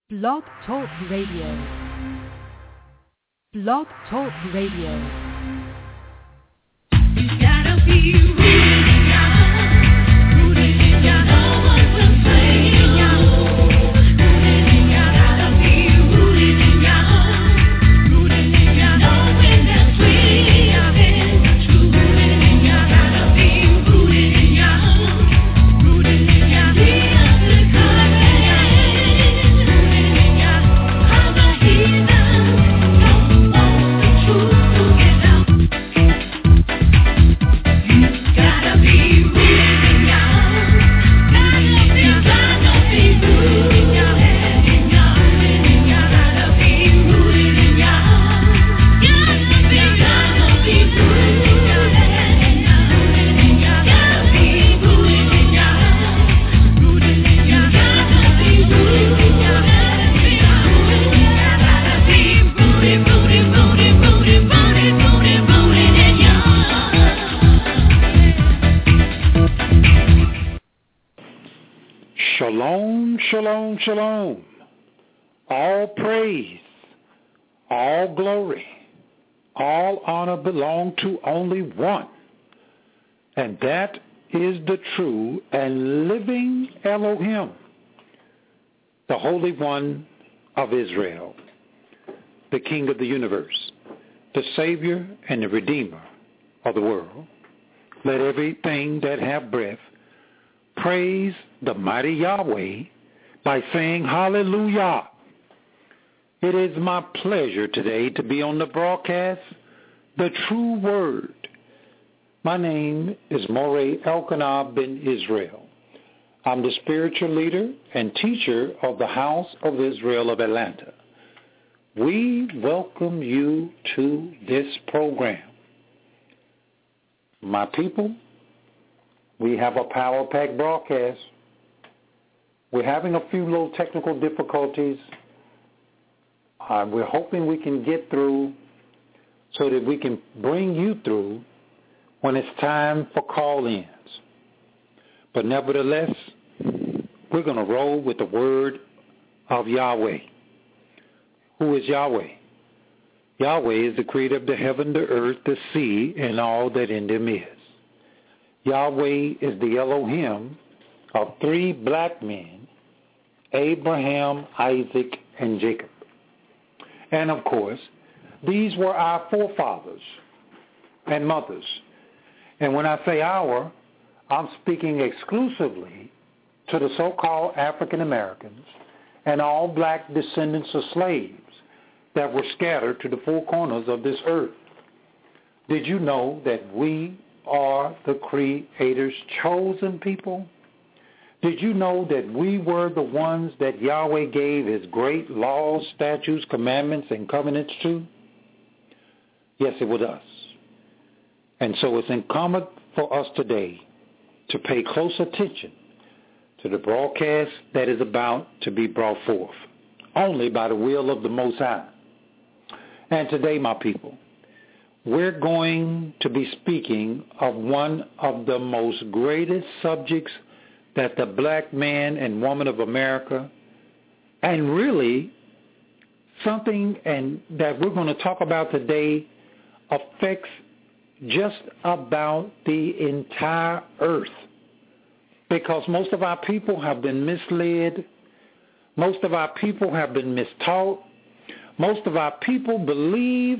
Blog Talk Radio. Blog Talk Radio. You gotta be rooted in your home, rooted in your home, what will say in your home, rooted in your gotta be rooted in your home, rooted in your home, when there's sweet in your hand, true, rooted in your gotta be rooted in your home, rooted in your real good God in your hand, rooted in your other heathen, don't want the truth to get out. Gotta be rooted in your home. Gotta be rooted in your head, in your gotta be rooted in your home. Gotta be rooted in your head, in your gotta be rooted in your home. Rooted in your gotta be rooted in your head, in your gotta be rooted, rooted, rooted, rooted, rooted, rooted, rooted in your home. Shalom, shalom, shalom. All praise, all glory, all honor belong to only one. And that is the true and living Elohim, the Holy One of Israel, the King of the universe, the Savior and the Redeemer of the world. Let everything that have breath praise the mighty Yahweh by saying hallelujah. It is my pleasure today to be on the broadcast, The True Word. My name is Moreh Elkanah ben Israel. I'm the spiritual leader and teacher of the House of Israel of Atlanta. We welcome you to this program. My people, we have a power-packed broadcast. We're having a few little technical difficulties. We're hoping we can get through so that we can bring you through when it's time for call-ins. But nevertheless, we're going to roll with the word of Yahweh. Who is Yahweh? Yahweh is the creator of the heaven, the earth, the sea, and all that in them is. Yahweh is the Elohim of three black men, Abraham, Isaac, and Jacob. And of course, these were our forefathers and mothers. And when I say our, I'm speaking exclusively to the so-called African Americans and all black descendants of slaves that were scattered to the four corners of this earth. Did you know that we are the Creator's chosen people? Did you know that we were the ones that Yahweh gave his great laws, statutes, commandments, and covenants to? Yes, it was us. And so it's incumbent for us today to pay close attention to the broadcast that is about to be brought forth, only by the will of the Most High. And today, my people, we're going to be speaking of one of the most greatest subjects that the black man and woman of America, and really something and that we're going to talk about today, affects just about the entire earth. Because most of our people have been misled. Most of our people have been mistaught. Most of our people believe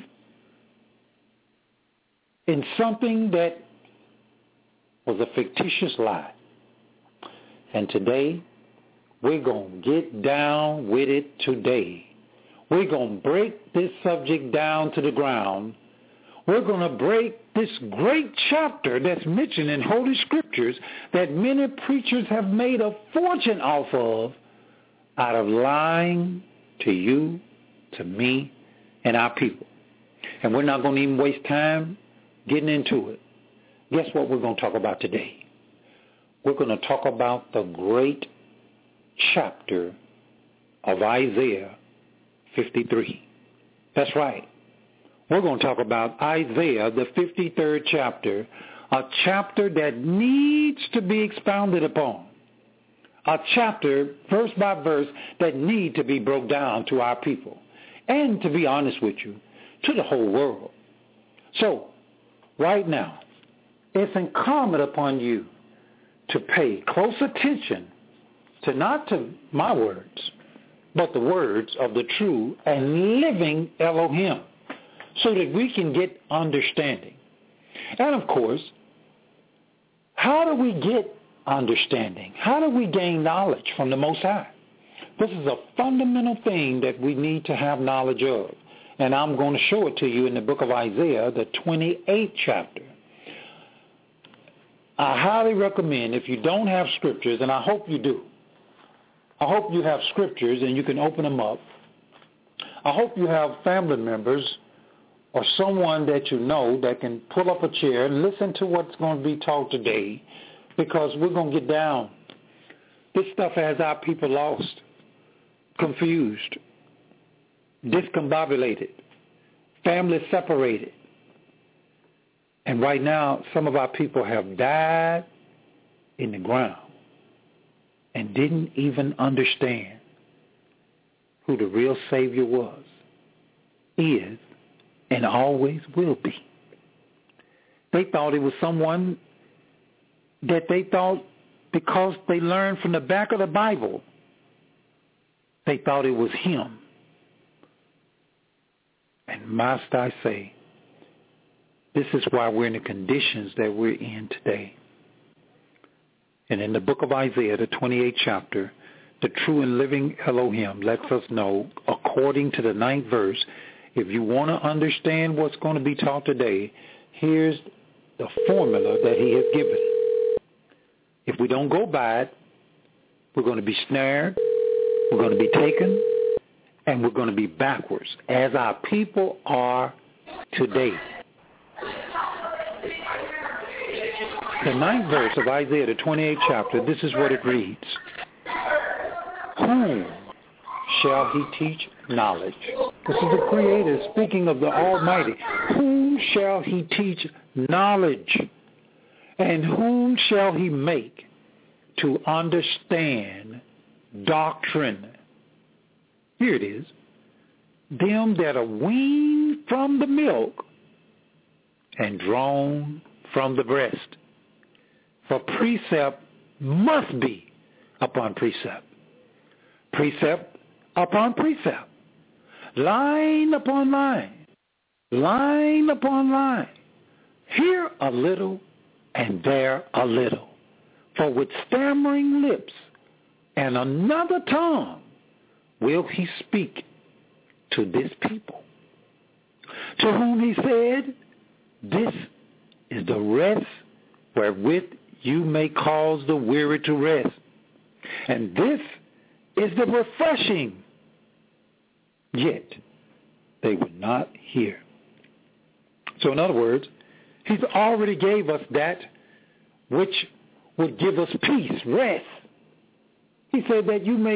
in something that was a fictitious lie. And today, we're going to get down with it today. We're going to break this subject down to the ground. We're going to break this great chapter that's mentioned in Holy Scriptures that many preachers have made a fortune off of out of lying to you, to me, and our people. And we're not going to even waste time getting into it. Guess what we're going to talk about today? We're going to talk about the great chapter of Isaiah 53. That's right. We're going to talk about Isaiah, the 53rd chapter, a chapter that needs to be expounded upon. a chapter, verse by verse, that need to be broke down to our people. And to be honest with you, to the whole world. So, right now, it's incumbent upon you to pay close attention to not to my words, but the words of the true and living Elohim, so that we can get understanding. And of course, how do we get understanding? How do we gain knowledge from the Most High? This is a fundamental thing that we need to have knowledge of. And I'm going to show it to you in the book of Isaiah, the 28th chapter. I highly recommend, if you don't have scriptures, and I hope you do, I hope you have scriptures and you can open them up. I hope you have family members or someone that you know that can pull up a chair and listen to what's going to be taught today, because we're going to get down. This stuff has our people lost, confused, discombobulated, families separated. And right now, some of our people have died in the ground and didn't even understand who the real Savior was, is, and always will be. They thought it was someone that they thought, because they learned from the back of the Bible, they thought it was him. And must I say, this is why we're in the conditions that we're in today. And in the book of Isaiah, the 28th chapter, the true and living Elohim lets us know, according to the 9th verse, if you want to understand what's going to be taught today, here's the formula that he has given. If we don't go by it, we're going to be snared, we're going to be taken, and we're going to be backwards, as our people are today. The 9th verse of Isaiah, the 28th chapter, this is what it reads. Whom shall he teach knowledge? This is the Creator speaking of the Almighty. Whom shall he teach knowledge? And whom shall he make to understand doctrine? Here it is. Them that are weaned from the milk and drawn from the breast. For precept must be upon precept, precept upon precept, line upon line, line upon line, here a little and there a little. For with stammering lips and another tongue will he speak to this people, to whom he said, this is the rest wherewith you may cause the weary to rest. And this is the refreshing. Yet they would not hear. So in other words, he's already gave us that which would give us peace, rest. He said that you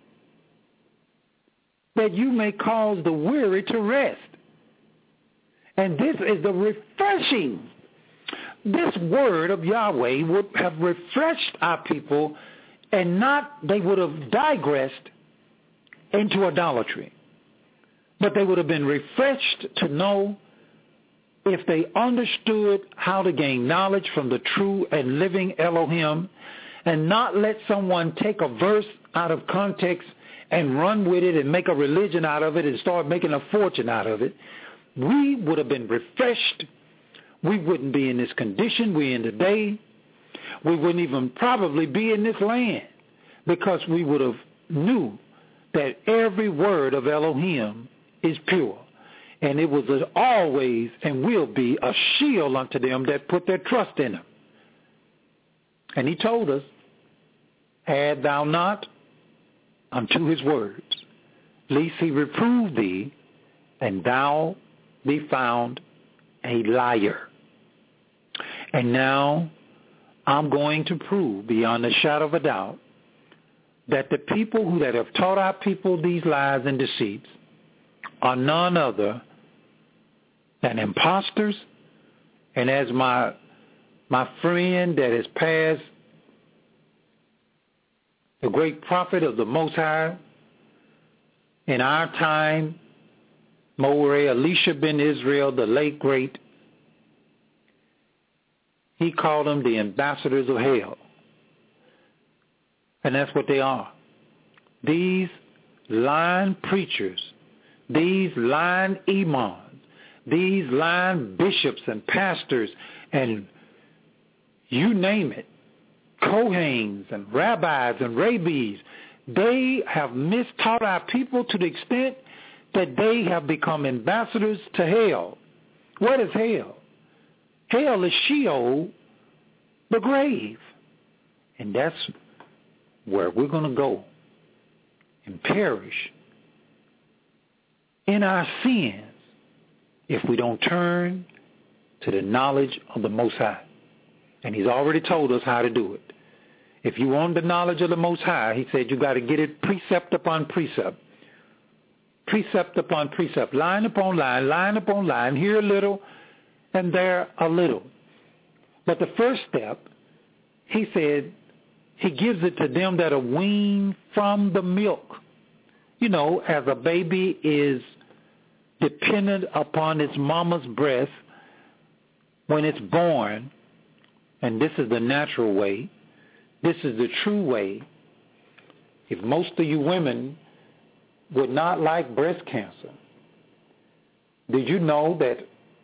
may cause the weary to rest. And this is the refreshing. This word of Yahweh would have refreshed our people, and not they would have digressed into idolatry. But they would have been refreshed to know, if they understood how to gain knowledge from the true and living Elohim, and not let someone take a verse out of context and run with it and make a religion out of it and start making a fortune out of it, we would have been refreshed. We wouldn't be in this condition we're in today. We wouldn't even probably be in this land, because we would have knew that every word of Elohim is pure. And it was always and will be a shield unto them that put their trust in him. And he told us, add thou not unto his words, lest he reprove thee, and thou be found a liar. And now I'm going to prove beyond a shadow of a doubt that the people that have taught our people these lies and deceits are none other than imposters. And as my friend that has passed the great prophet of the Most High. In our time, Moreh Elisha ben Israel, the late great, he called them the ambassadors of hell. And that's what they are. These lying preachers, these lying imams, these lying bishops and pastors and you name it, Kohanes and rabbis and rabbis, they have mistaught our people to the extent that they have become ambassadors to hell. What is hell? Hell is Sheol, the grave. And that's where we're going to go and perish in our sins if we don't turn to the knowledge of the Most High. And he's already told us how to do it. If you want the knowledge of the Most High, he said you got to get it precept upon precept. Precept upon precept, line upon line upon line, here a little and there a little. But the first step, he said, he gives it to them that are weaned from the milk. You know, as a baby is dependent upon its mama's breast when it's born, and this is the natural way, this is the true way. If most of you women would not like breast cancer, did you know that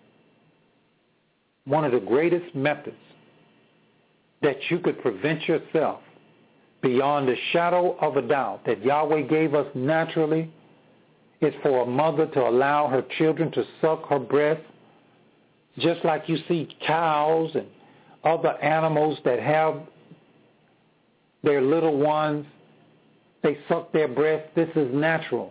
one of the greatest methods that you could prevent yourself beyond the shadow of a doubt that Yahweh gave us naturally is for a mother to allow her children to suck her breast, just like you see cows and other animals that have their little ones, they suck their breast. This is natural.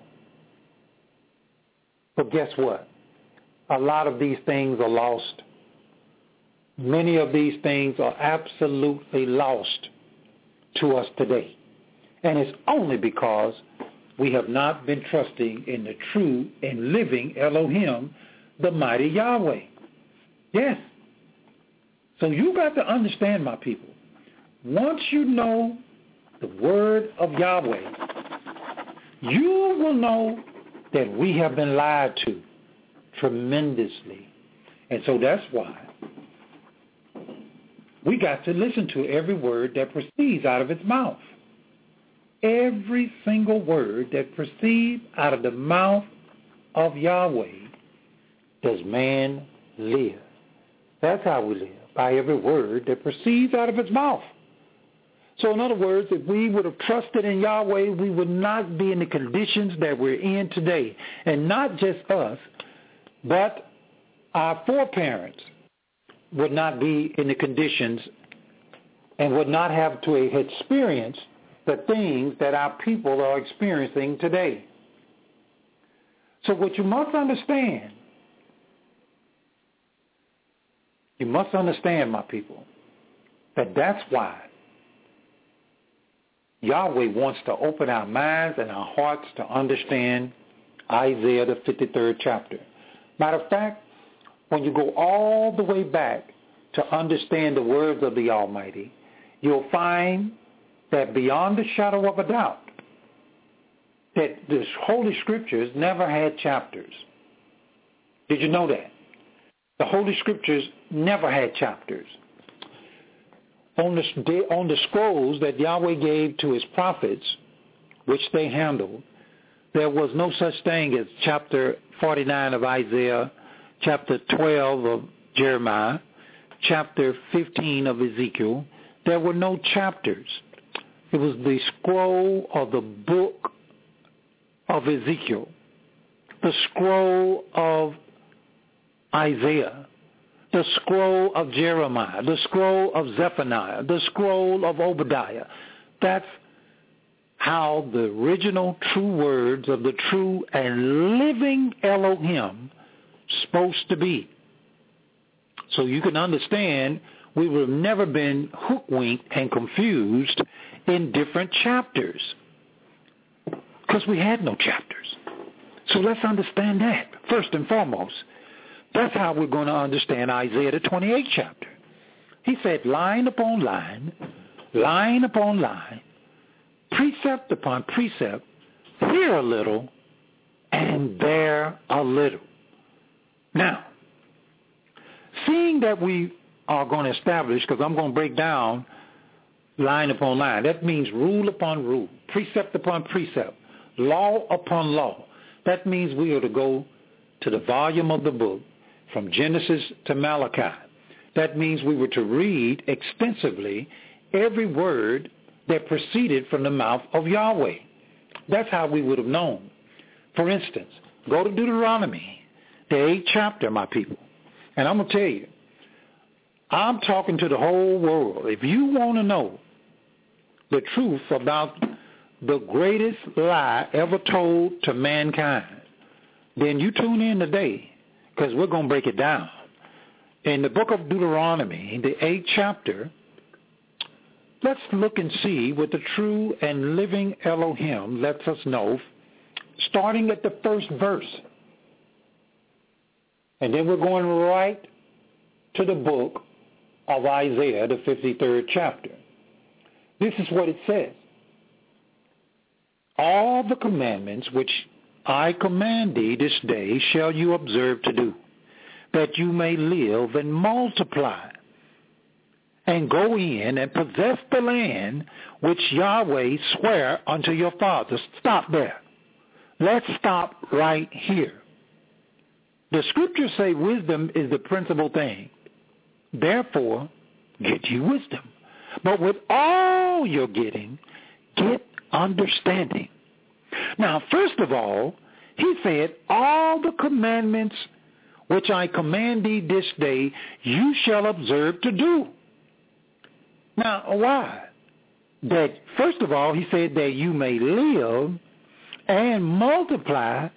But guess what? A lot of these things are lost. Many of these things are absolutely lost to us today. And it's only because we have not been trusting in the true and living Elohim, the mighty Yahweh. Yes. So you got to understand, my people, once you know the word of Yahweh, you will know that we have been lied to tremendously. And so that's why we got to listen to every word that proceeds out of its mouth. Every single word that proceeds out of the mouth of Yahweh does man live. That's how we live, by every word that proceeds out of its mouth. So in other words, if we would have trusted in Yahweh, we would not be in the conditions that we're in today. And not just us, but our foreparents would not be in the conditions and would not have to experience the things that our people are experiencing today. So what you must understand, my people, that's why Yahweh wants to open our minds and our hearts to understand Isaiah the 53rd chapter. Matter of fact, when you go all the way back to understand the words of the Almighty, you'll find that beyond the shadow of a doubt, that the Holy Scriptures never had chapters. Did you know that? The Holy Scriptures never had chapters. On the scrolls that Yahweh gave to his prophets, which they handled, there was no such thing as chapter 49 of Isaiah, chapter 12 of Jeremiah, chapter 15 of Ezekiel. There were no chapters. It was the scroll of the book of Ezekiel, the scroll of Isaiah, the scroll of Jeremiah, the scroll of Zephaniah, the scroll of Obadiah. That's how the original true words of the true and living Elohim supposed to be. So you can understand we would have never been hoodwinked and confused in different chapters because we had no chapters. So let's understand that first and foremost. That's how we're going to understand Isaiah the 28th chapter. He said, line upon line, precept upon precept, here a little, and there a little. Now, seeing that we are going to establish, because I'm going to break down line upon line. That means rule upon rule, precept upon precept, law upon law. That means we are to go to the volume of the book from Genesis to Malachi. That means we were to read extensively every word that proceeded from the mouth of Yahweh. That's how we would have known. For instance, go to Deuteronomy, the 8th chapter, my people. And I'm going to tell you, I'm talking to the whole world. If you want to know the truth about the greatest lie ever told to mankind, then you tune in today, because we're going to break it down. In the book of Deuteronomy, the 8th chapter, let's look and see what the true and living Elohim lets us know, starting at the first verse. And then we're going right to the book of Isaiah, the 53rd chapter. This is what it says. All the commandments which I command thee this day shall you observe to do, that you may live and multiply, and go in and possess the land which Yahweh sware unto your fathers. Stop there. Let's stop right here. The scriptures say wisdom is the principal thing. Therefore, get you wisdom. But with all you're getting, get understanding. Now, first of all, he said, all the commandments which I command thee this day, you shall observe to do. Now, why? That, first of all, he said that you may live and multiply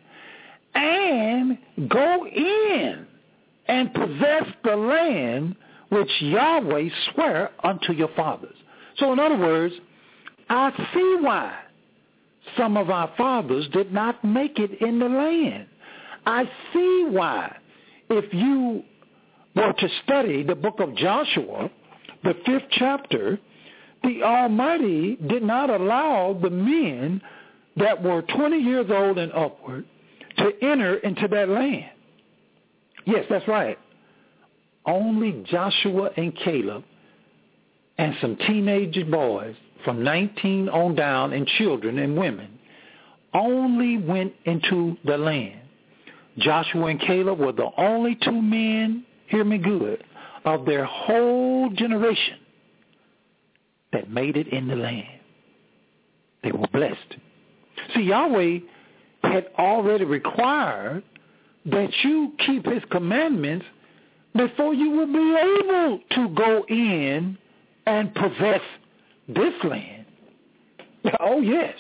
and go in and possess the land which Yahweh sware unto your fathers. So in other words, I see why some of our fathers did not make it in the land. I see why, if you were to study the book of Joshua, the 5th chapter, the Almighty did not allow the men that were 20 years old and upward to enter into that land. Yes, that's right. Only Joshua and Caleb and some teenage boys from 19 on down, and children and women, only went into the land. Joshua and Caleb were the only two men, hear me good, of their whole generation that made it in the land. They were blessed. See, Yahweh had already required that you keep his commandments before you will be able to go in and possess this land. Oh, yes.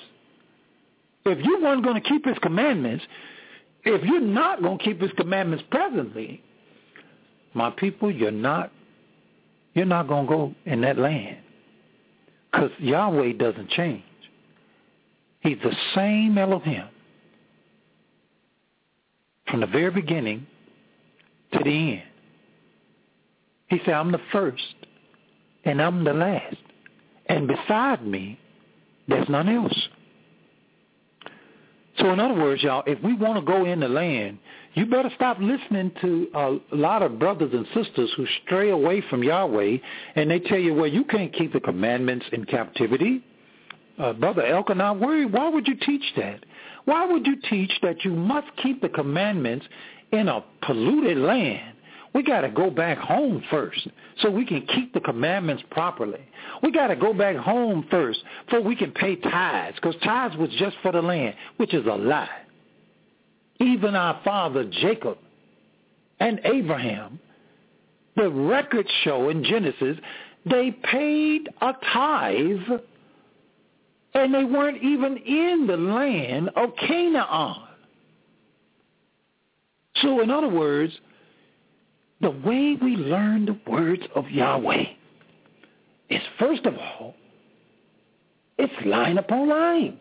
If you weren't going to keep his commandments, if you're not going to keep his commandments presently, my people, you're not going to go in that land, because Yahweh doesn't change. He's the same Elohim from the very beginning to the end. He said, I'm the first and I'm the last. And beside me, there's none else. So in other words, y'all, if we want to go in the land, you better stop listening to a lot of brothers and sisters who stray away from Yahweh, and they tell you, well, you can't keep the commandments in captivity. Brother Elkanah, why would you teach that? Why would you teach that you must keep the commandments in a polluted land? We got to go back home first so we can keep the commandments properly. We got to go back home first so we can pay tithes, because tithes was just for the land, which is a lie. Even our father Jacob and Abraham, the records show in Genesis, they paid a tithe, and they weren't even in the land of Canaan. So in other words, the way we learn the words of Yahweh is, first of all, it's line upon line,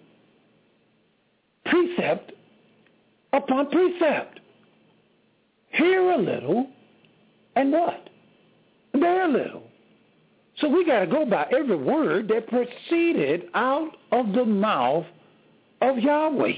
precept upon precept. Here a little, and what? There a little. So we got to go by every word that proceeded out of the mouth of Yahweh.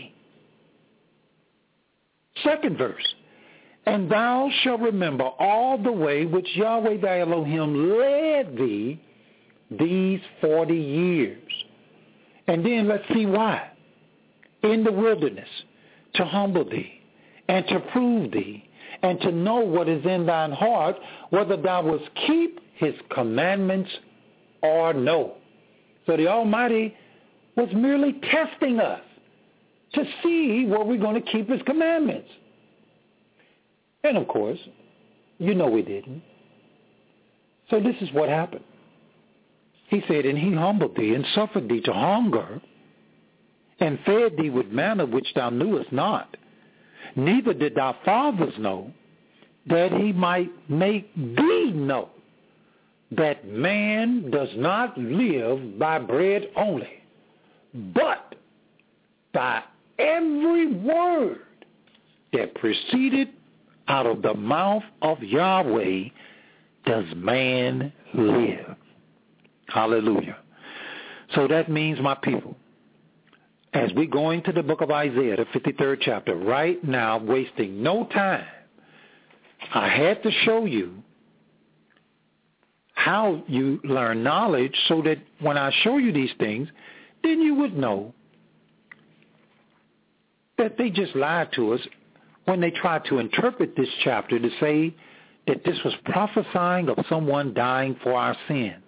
Second verse. And thou shalt remember all the way which Yahweh thy Elohim led thee these 40 years. And then let's see why. In the wilderness, to humble thee, and to prove thee, and to know what is in thine heart, whether thou wilt keep his commandments or no. So the Almighty was merely testing us to see were we going to keep his commandments. And of course, you know we didn't. So this is what happened. He said, and he humbled thee and suffered thee to hunger, and fed thee with manna which thou knewest not, neither did thy fathers know, that he might make thee know that man does not live by bread only, but by every word that proceeded out of the mouth of Yahweh does man live. Hallelujah. So that means, my people, as we go into the book of Isaiah, the 53rd chapter, right now, wasting no time, I had to show you how you learn knowledge so that when I show you these things, then you would know that they just lied to us when they tried to interpret this chapter to say that this was prophesying of someone dying for our sins.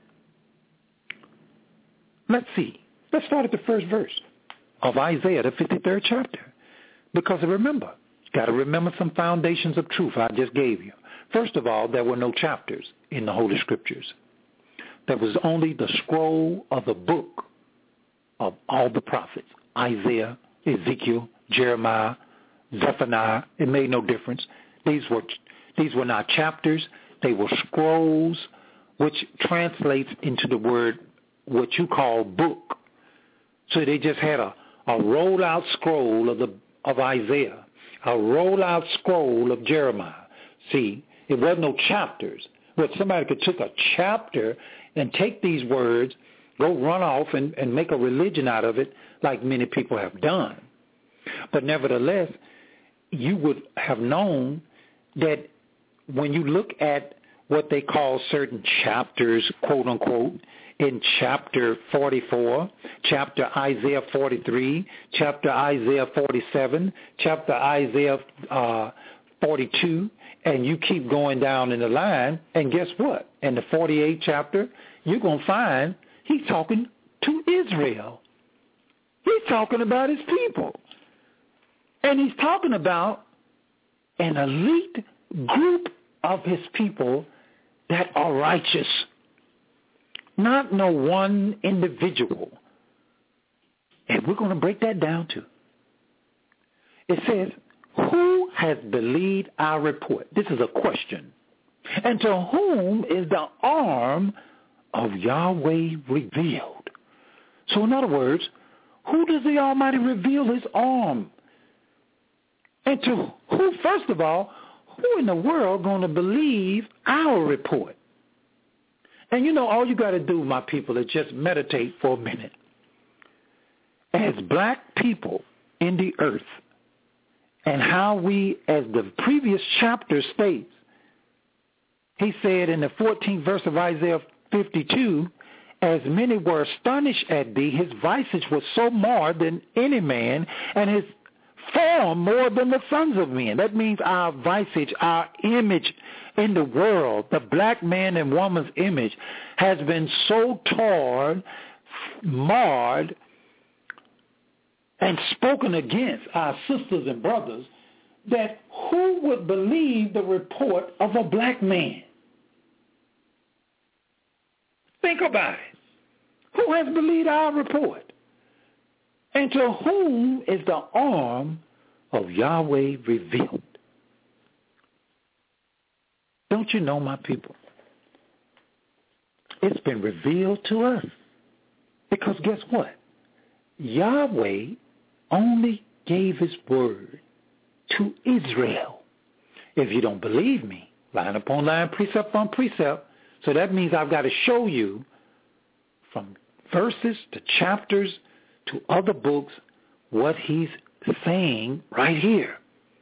Let's see. Let's start at the first verse of Isaiah, the 53rd chapter. Because remember, got to remember some foundations of truth I just gave you. First of all, there were no chapters in the Holy Scriptures. There was only the scroll of the book of all the prophets, Isaiah, Ezekiel, Jeremiah, Zephaniah. It made no difference. These were not chapters. They were scrolls, which translates into the word what you call book. So they just had a roll-out scroll of Isaiah, a roll-out scroll of Jeremiah. See, it wasn't no chapters. But somebody could take a chapter and take these words, go run off and make a religion out of it, like many people have done. But nevertheless, you would have known that when you look at what they call certain chapters, quote unquote, in chapter 44, chapter Isaiah 43, chapter Isaiah 47, chapter Isaiah 42, and you keep going down in the line, and guess what? In the 48th chapter, you're going to find he's talking to Israel. He's talking about his people. And he's talking about an elite group of his people that are righteous. Not no one individual. And we're going to break that down too. It says, who has believed our report? This is a question. And to whom is the arm of Yahweh revealed? So in other words, who does the Almighty reveal his arm? And to who, first of all, who in the world going to believe our report? And you know, all you got to do, my people, is just meditate for a minute. As black people in the earth, and how we, as the previous chapter states, he said in the 14th verse of Isaiah 52, as many were astonished at thee, his visage was so marred than any man, and his form more than the sons of men. That means our visage, our image in the world, the black man and woman's image, has been so torn, marred, and spoken against our sisters and brothers, that who would believe the report of a black man? Think about it. Who has believed our report? And to whom is the arm of Yahweh revealed? Don't you know, my people? It's been revealed to us. Because guess what? Yahweh only gave his word to Israel. If you don't believe me, line upon line, precept on precept, So that means I've got to show you from verses to chapters to other books what he's saying right here.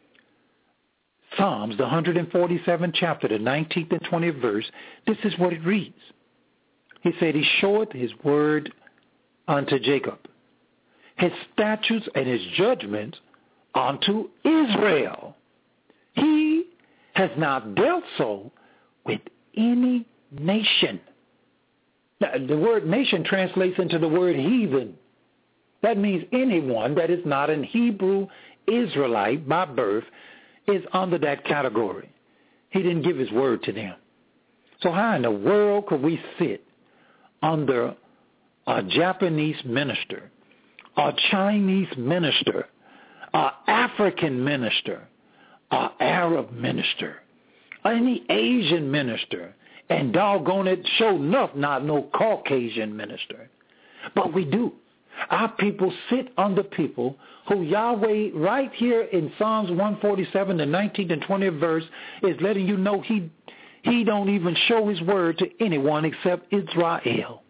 Psalms, the 147th chapter, the 19th and 20th verse, this is what it reads. He said, he showeth his word unto Jacob, his statutes and his judgments unto Israel. He has not dealt so with any nation. Now, the word nation translates into the word heathen. That means anyone that is not an Hebrew Israelite by birth is under that category. He didn't give his word to them. So how in the world could we sit under a Japanese minister, a Chinese minister, an African minister, an Arab minister, any Asian minister, and doggone it, sure enough, not no Caucasian minister? But we do. Our people sit under people who Yahweh right here in Psalms 147, the 19th and 20th verse, is letting you know he don't even show his word to anyone except Israel.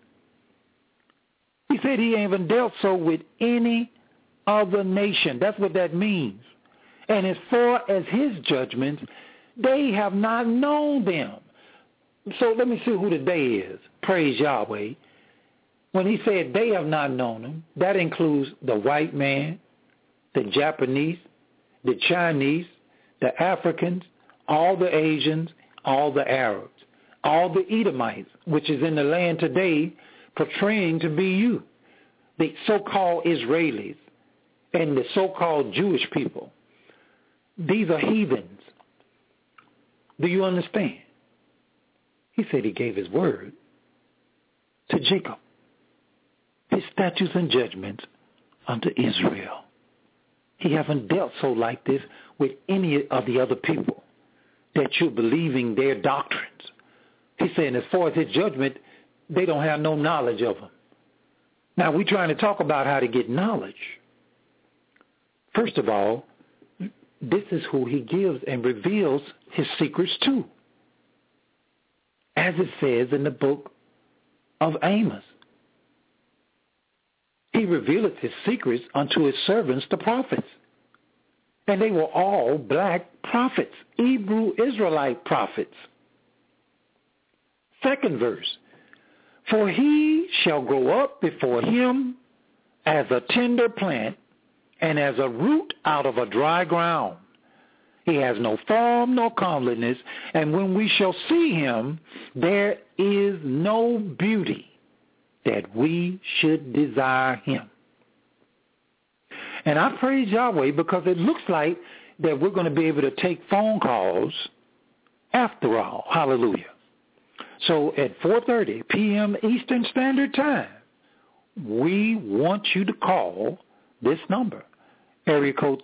He said he ain't even dealt so with any other nation. That's what that means. And as far as his judgments, they have not known them. So let me see who the they is. Praise Yahweh. When he said they have not known him, that includes the white man, the Japanese, the Chinese, the Africans, all the Asians, all the Arabs, all the Edomites, which is in the land today portraying to be you, the so-called Israelis and the so-called Jewish people. These are heathens. Do you understand? He said he gave his word to Jacob, his statutes and judgments unto Israel. He haven't dealt so like this with any of the other people that you're believing their doctrines. He's saying as far as his judgment, they don't have no knowledge of them. Now, we're trying to talk about how to get knowledge. First of all, this is who he gives and reveals his secrets to, as it says in the book of Amos. He revealeth his secrets unto his servants, the prophets. And they were all black prophets, Hebrew Israelite prophets. Second verse, for he shall grow up before him as a tender plant and as a root out of a dry ground. He has no form nor comeliness, and when we shall see him, there is no beauty that we should desire him. And I praise Yahweh because it looks like that we're going to be able to take phone calls after all. Hallelujah. So at 4:30 p.m. Eastern Standard Time, we want you to call this number, area code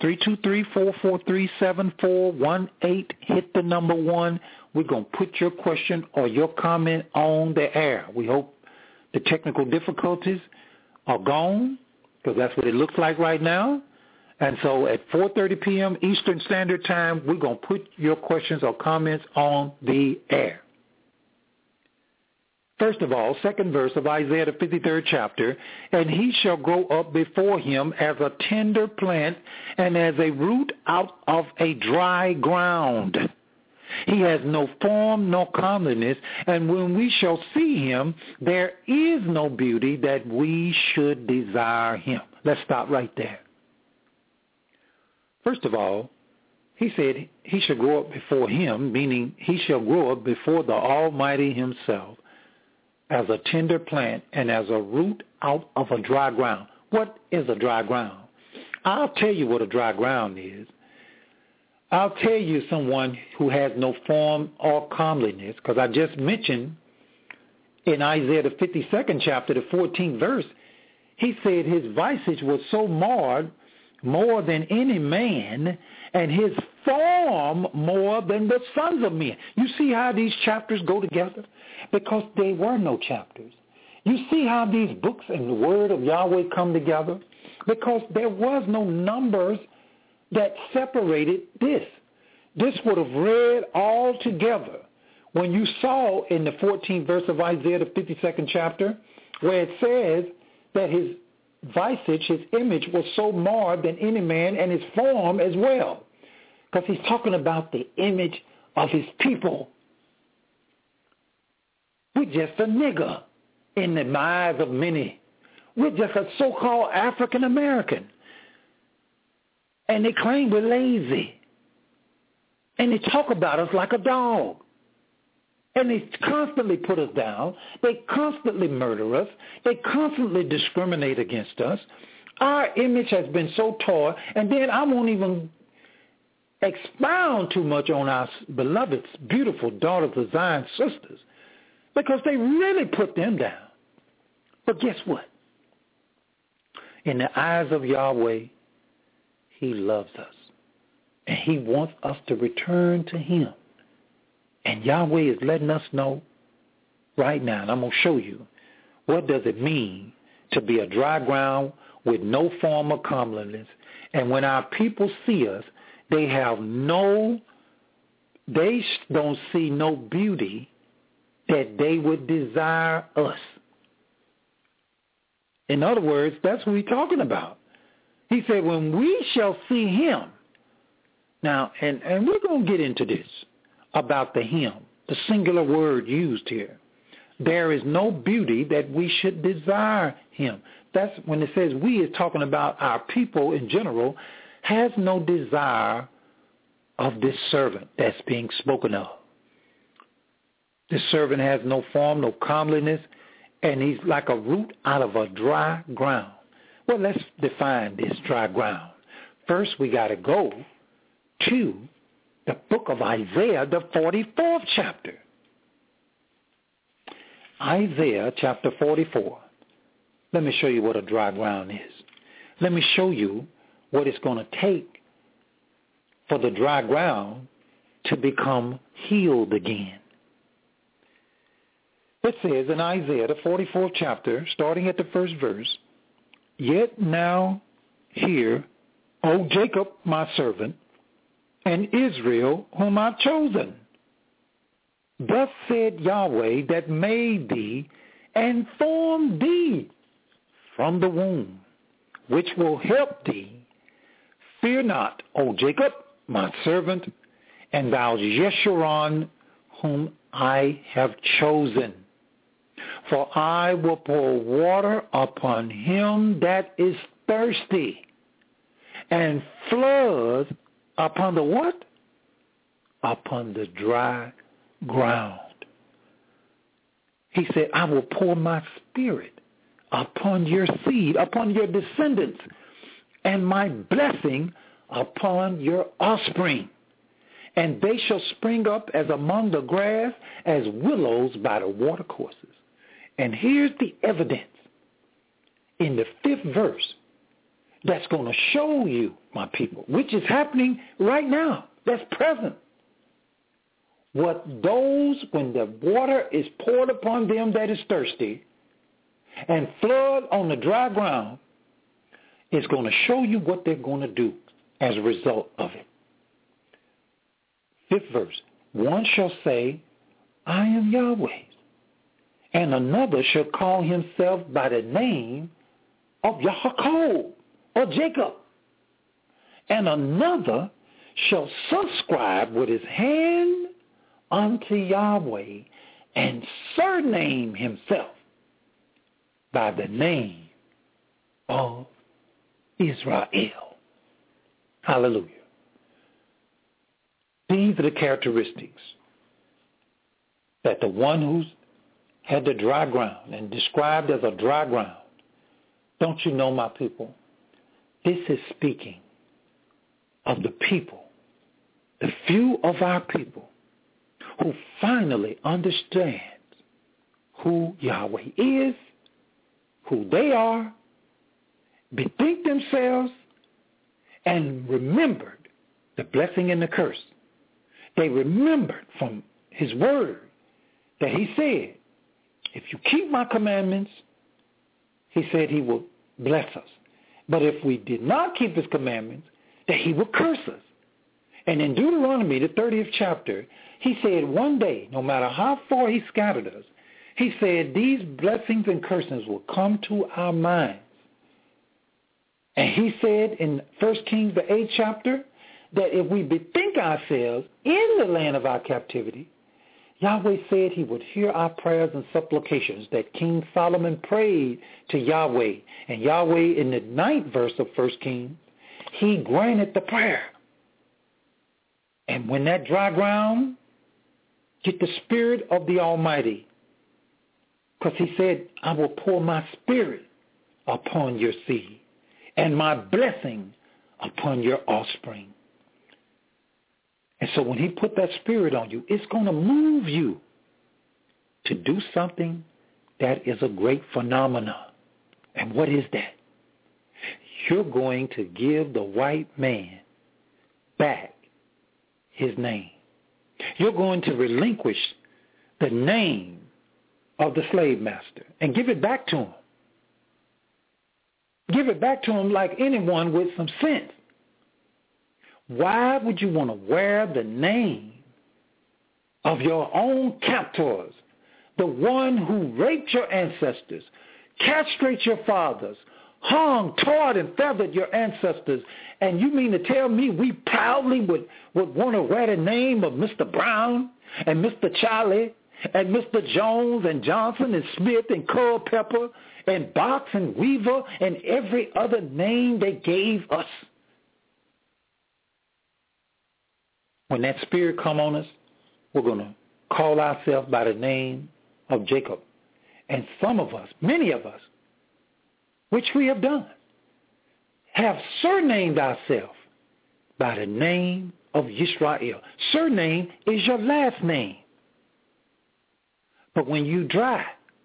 323-443-7418. Hit the number 1. We're going to put your question or your comment on the air. We hope the technical difficulties are gone, because that's what it looks like right now. And so at 4:30 p.m. Eastern Standard Time, we're going to put your questions or comments on the air. First of all, second verse of Isaiah, the 53rd chapter, and he shall grow up before him as a tender plant and as a root out of a dry ground. He has no form nor comeliness, and when we shall see him, there is no beauty that we should desire him. Let's stop right there. First of all, he said he shall grow up before him, meaning he shall grow up before the Almighty himself as a tender plant and as a root out of a dry ground. What is a dry ground? I'll tell you what a dry ground is. I'll tell you someone who has no form or comeliness, because I just mentioned in Isaiah the 52nd chapter, the 14th verse, he said his visage was so marred more than any man, and his form more than the sons of men. You see how these chapters go together? Because there were no chapters. You see how these books and the word of Yahweh come together? Because there was no numbers that separated this. This would have read all together when you saw in the 14th verse of Isaiah, the 52nd chapter, where it says that his visage, his image, was so marred than any man, and his form as well. Because he's talking about the image of his people. We're just a nigger in the eyes of many. We're just a so-called African American. And they claim we're lazy. And they talk about us like a dog. And they constantly put us down. They constantly murder us. They constantly discriminate against us. Our image has been so torn. And then I won't even expound too much on our beloved, beautiful daughters of Zion sisters, because they really put them down. But guess what? In the eyes of Yahweh, he loves us. And he wants us to return to him. And Yahweh is letting us know right now, and I'm going to show you, what does it mean to be a dry ground with no form of comeliness. And when our people see us, they don't see no beauty that they would desire us. In other words, that's what he's talking about. He said, when we shall see him. Now, and we're going to get into this about the him, the singular word used here. There is no beauty that we should desire him. That's when it says we, is talking about our people in general, has no desire of this servant that's being spoken of. This servant has no form, no comeliness, and he's like a root out of a dry ground. Well, let's define this dry ground. First, we got to go to the book of Isaiah, the 44th chapter. Isaiah chapter 44. Let me show you what a dry ground is. Let me show you what it's going to take for the dry ground to become healed again. It says in Isaiah, the 44th chapter, starting at the first verse, "Yet now hear, O Jacob, my servant, and Israel, whom I've chosen. Thus said Yahweh that made thee and formed thee from the womb, which will help thee. Fear not, O Jacob, my servant, and thou Jeshurun, whom I have chosen. For I will pour water upon him that is thirsty, and flood upon the what? Upon the dry ground." He said, I will pour my spirit upon your seed, upon your descendants, and my blessing upon your offspring. And they shall spring up as among the grass, as willows by the watercourses. And here's the evidence in the 5th verse that's going to show you, my people, which is happening right now. That's present. What those, when the water is poured upon them that is thirsty and flood on the dry ground, is going to show you what they're going to do as a result of it. 5th verse. One shall say, I am Yahweh. And another shall call himself by the name of Yaakov, or Jacob. And another shall subscribe with his hand unto Yahweh, and surname himself by the name of Israel. Hallelujah. These are the characteristics that the one who's had the dry ground and described as a dry ground. Don't you know, my people, this is speaking of the people, the few of our people who finally understand who Yahweh is, who they are, bethink themselves, and remembered the blessing and the curse. They remembered from his word that he said, if you keep my commandments, he said he will bless us. But if we did not keep his commandments, that he will curse us. And in Deuteronomy, the 30th chapter, he said one day, no matter how far he scattered us, he said these blessings and curses will come to our minds. And he said in 1 Kings, the 8th chapter, that if we bethink ourselves in the land of our captivity, Yahweh said he would hear our prayers and supplications that King Solomon prayed to Yahweh. And Yahweh, in the 9th verse of 1 Kings, he granted the prayer. And when that dry ground, get the Spirit of the Almighty. Because he said, I will pour my Spirit upon your seed and my blessing upon your offspring. And so when he put that Spirit on you, it's going to move you to do something that is a great phenomenon. And what is that? You're going to give the white man back his name. You're going to relinquish the name of the slave master and give it back to him. Give it back to him like anyone with some sense. Why would you want to wear the name of your own captors, the one who raped your ancestors, castrated your fathers, hung, tarred, and feathered your ancestors, and you mean to tell me we proudly would want to wear the name of Mr. Brown and Mr. Charlie and Mr. Jones and Johnson and Smith and Culpepper and Box and Weaver and every other name they gave us? When that Spirit come on us, we're going to call ourselves by the name of Jacob. And some of us, many of us, which we have done, have surnamed ourselves by the name of Yisrael. Surname is your last name. But when you dry,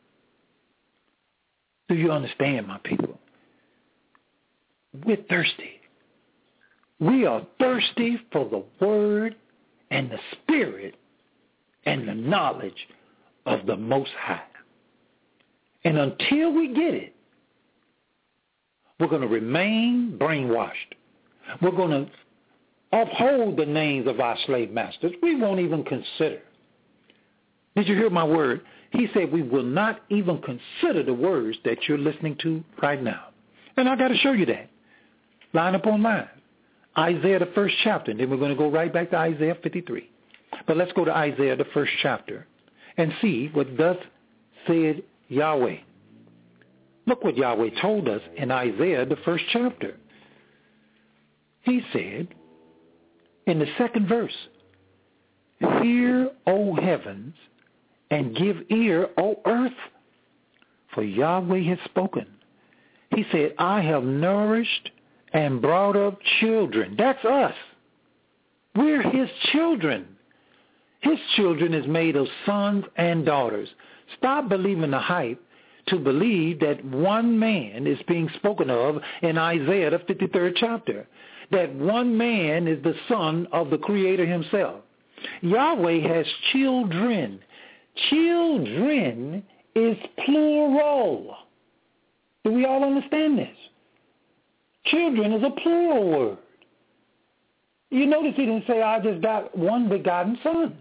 do you understand, my people? We're thirsty. We are thirsty for the Word and the Spirit and the knowledge of the Most High. And until we get it, we're going to remain brainwashed. We're going to uphold the names of our slave masters. We won't even consider. Did you hear my word? He said we will not even consider the words that you're listening to right now. And I got to show you that. Line upon line. Isaiah, the 1st chapter, and then we're going to go right back to Isaiah 53. But let's go to Isaiah, the 1st chapter, and see what thus said Yahweh. Look what Yahweh told us in Isaiah, the 1st chapter. He said, in the 2nd verse, hear, O heavens, and give ear, O earth, for Yahweh has spoken. He said, I have nourished and brought up children. That's us. We're his children. His children is made of sons and daughters. Stop believing the hype to believe that one man is being spoken of in Isaiah, the 53rd chapter. That one man is the son of the Creator himself. Yahweh has children. Children is plural. Do we all understand this? Children is a plural word. You notice he didn't say, I just got one begotten son.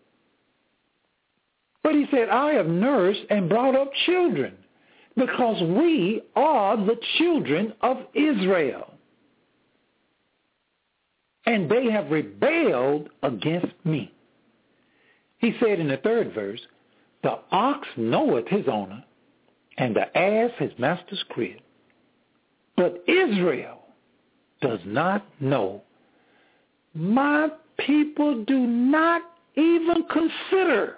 But he said, I have nourished and brought up children, because we are the children of Israel. And they have rebelled against me. He said in the 3rd verse, the ox knoweth his owner, and the ass his master's crib. But Israel does not know. My people do not even consider.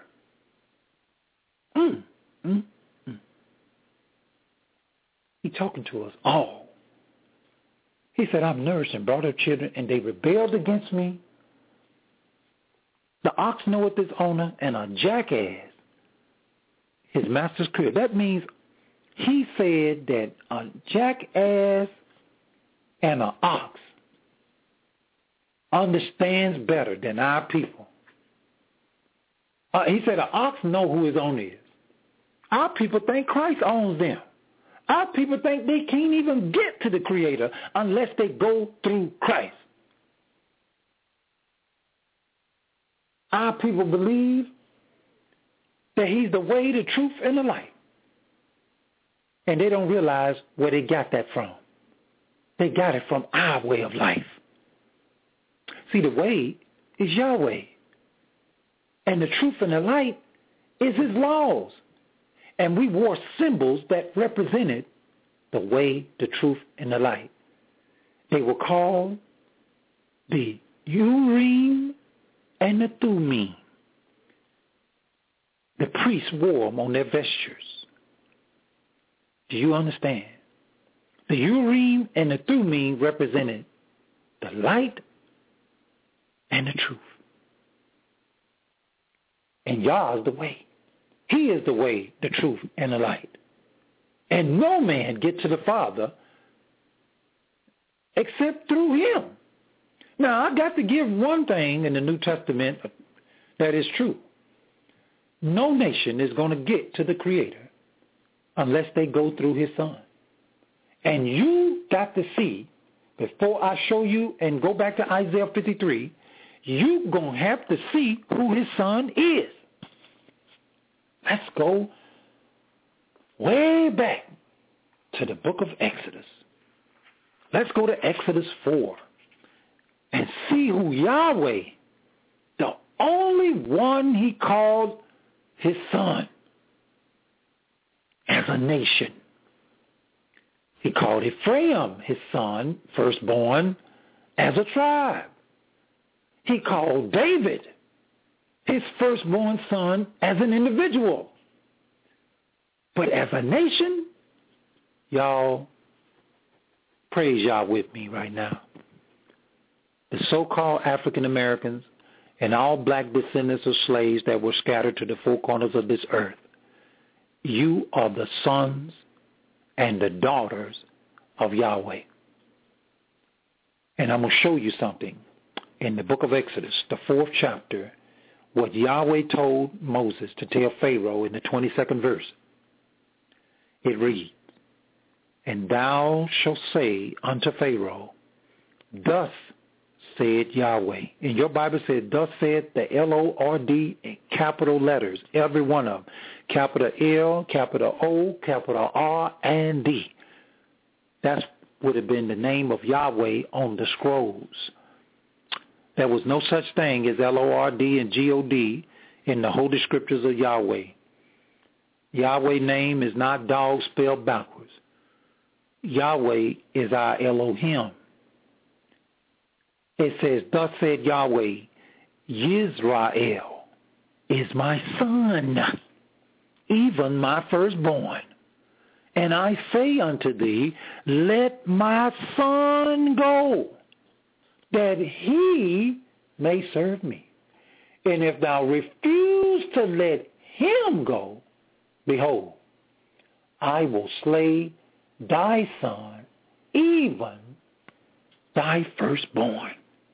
He's talking to us all. He said, I've nourished and brought up children, and they rebelled against me. The ox knoweth his owner, and a jackass his master's crib. That means he said that a jackass and an ox understands better than our people. He said an ox know who his owner is. Our people think Christ owns them. Our people think they can't even get to the Creator unless they go through Christ. our people believe that he's the way, the truth, and the light. And they don't realize where they got that from. They got it from our way of life. See, the way is Yahweh. And the truth and the light is his laws. And we wore symbols that represented the way, the truth, and the light. They were called the Urim and the Thummim. The priests wore them on their vestures. Do you understand? The Urim and the Thummim represented the light and the truth. And Yah is the way. He is the way, the truth, and the light. And no man gets to the Father except through him. Now, I got to give one thing in the New Testament that is true. No nation is going to get to the Creator unless they go through his Son. And you got to see, before I show you and go back to Isaiah 53, you're going to have to see who his Son is. Let's go way back to the book of Exodus. Let's go to Exodus 4 and see who Yahweh, the only one he called his Son, as a nation. He called Ephraim his son, firstborn, as a tribe. He called David his firstborn son as an individual. But as a nation, y'all, praise y'all with me right now. The so-called African Americans and all black descendants of slaves that were scattered to the four corners of this earth, you are the sons and the daughters of Yahweh. And I'm going to show you something in the book of Exodus, the 4th chapter, what Yahweh told Moses to tell Pharaoh in the 22nd verse. It reads, "And thou shalt say unto Pharaoh, thus said Yahweh." In your Bible said, thus said the L-O-R-D in capital letters, every one of them. Capital L, capital O, capital R, and D. That would have been the name of Yahweh on the scrolls. There was no such thing as L-O-R-D and G-O-D in the Holy Scriptures of Yahweh. Yahweh's name is not dog spelled backwards. Yahweh is our Elohim. It says, thus said Yahweh, Yisrael is my son, even my firstborn. And I say unto thee, let my son go, that he may serve me. And if thou refuse to let him go, behold, I will slay thy son, even thy firstborn.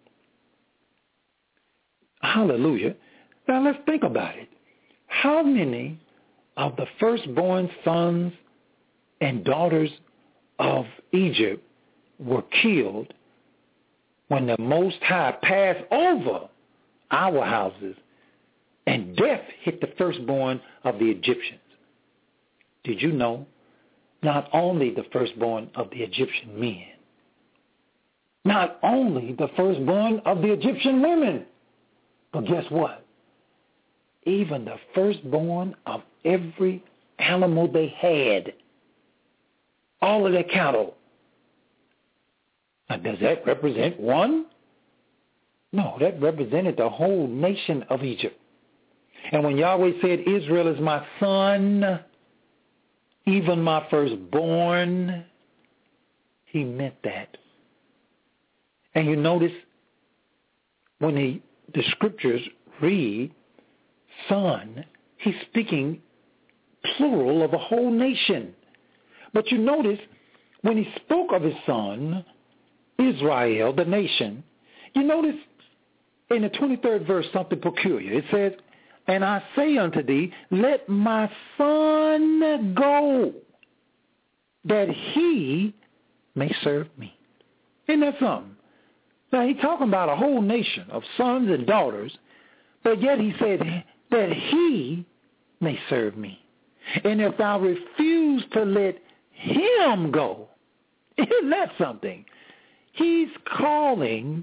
Hallelujah. Now let's think about it. How many of the firstborn sons and daughters of Egypt were killed when the Most High passed over our houses and death hit the firstborn of the Egyptians? Did you know? Not only the firstborn of the Egyptian men, not only the firstborn of the Egyptian women, but guess what? Even the firstborn of every animal they had, all of their cattle. Now, does that represent one? No, that represented the whole nation of Egypt. And when Yahweh said, Israel is my son, even my firstborn, he meant that. And you notice when the scriptures read son, he's speaking plural of a whole nation. But you notice when he spoke of his son, Israel, the nation, you notice in the 23rd verse something peculiar. It says, and I say unto thee, let my son go, that he may serve me. Isn't that something? Now, he's talking about a whole nation of sons and daughters, But yet he said that he may serve me. And if thou refuse to let him go, isn't that something? He's calling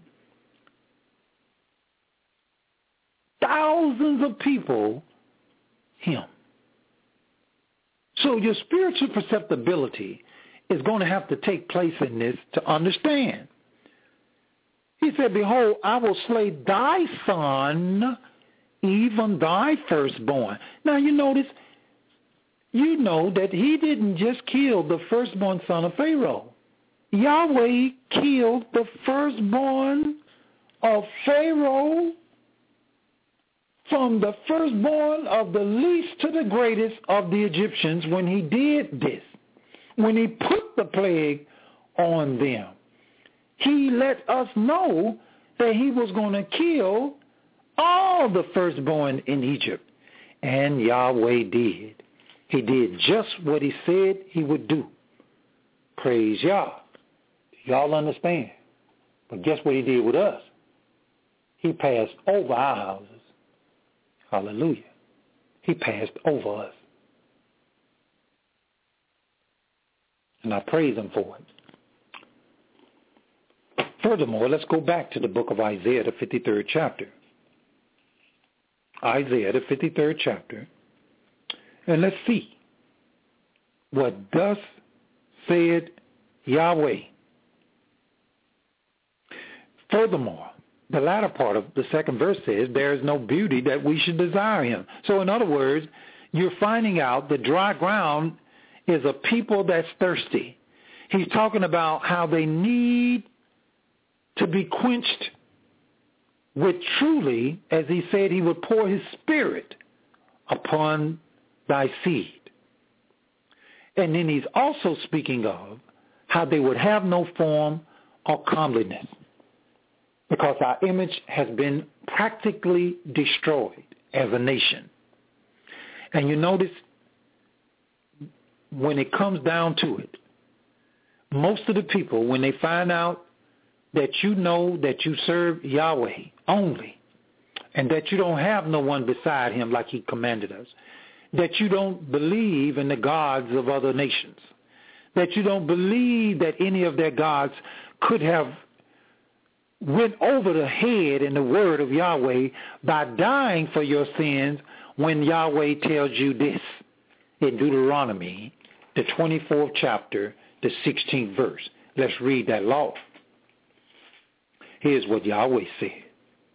thousands of people him. So your spiritual perceptibility is going to have to take place in this to understand. He said, behold, I will slay thy son, even thy firstborn. Now you know that he didn't just kill the firstborn son of Pharaoh. Yahweh killed the firstborn of Pharaoh, from the firstborn of the least to the greatest of the Egyptians when he did this. When he put the plague on them, he let us know that he was going to kill all the firstborn in Egypt. And Yahweh did. He did just what he said he would do. Praise Yah. Y'all understand? But guess what he did with us? He passed over our houses. Hallelujah. He passed over us. And I praise him for it. Furthermore, let's go back to the book of Isaiah, the 53rd chapter. Isaiah, the 53rd chapter. And let's see what thus said Yahweh. Furthermore, the latter part of the second verse says, there is no beauty that we should desire him. So in other words, you're finding out the dry ground is a people that's thirsty. He's talking about how they need to be quenched with truly, as he said, he would pour his spirit upon thy seed. And then he's also speaking of how they would have no form or comeliness, because our image has been practically destroyed as a nation. And you notice, when it comes down to it, most of the people, when they find out that you know that you serve Yahweh only, and that you don't have no one beside him like he commanded us, that you don't believe in the gods of other nations, that you don't believe that any of their gods could have went over the head in the word of Yahweh by dying for your sins, when Yahweh tells you this in Deuteronomy, the 24th chapter, the 16th verse. Let's read that law. Here's what Yahweh said.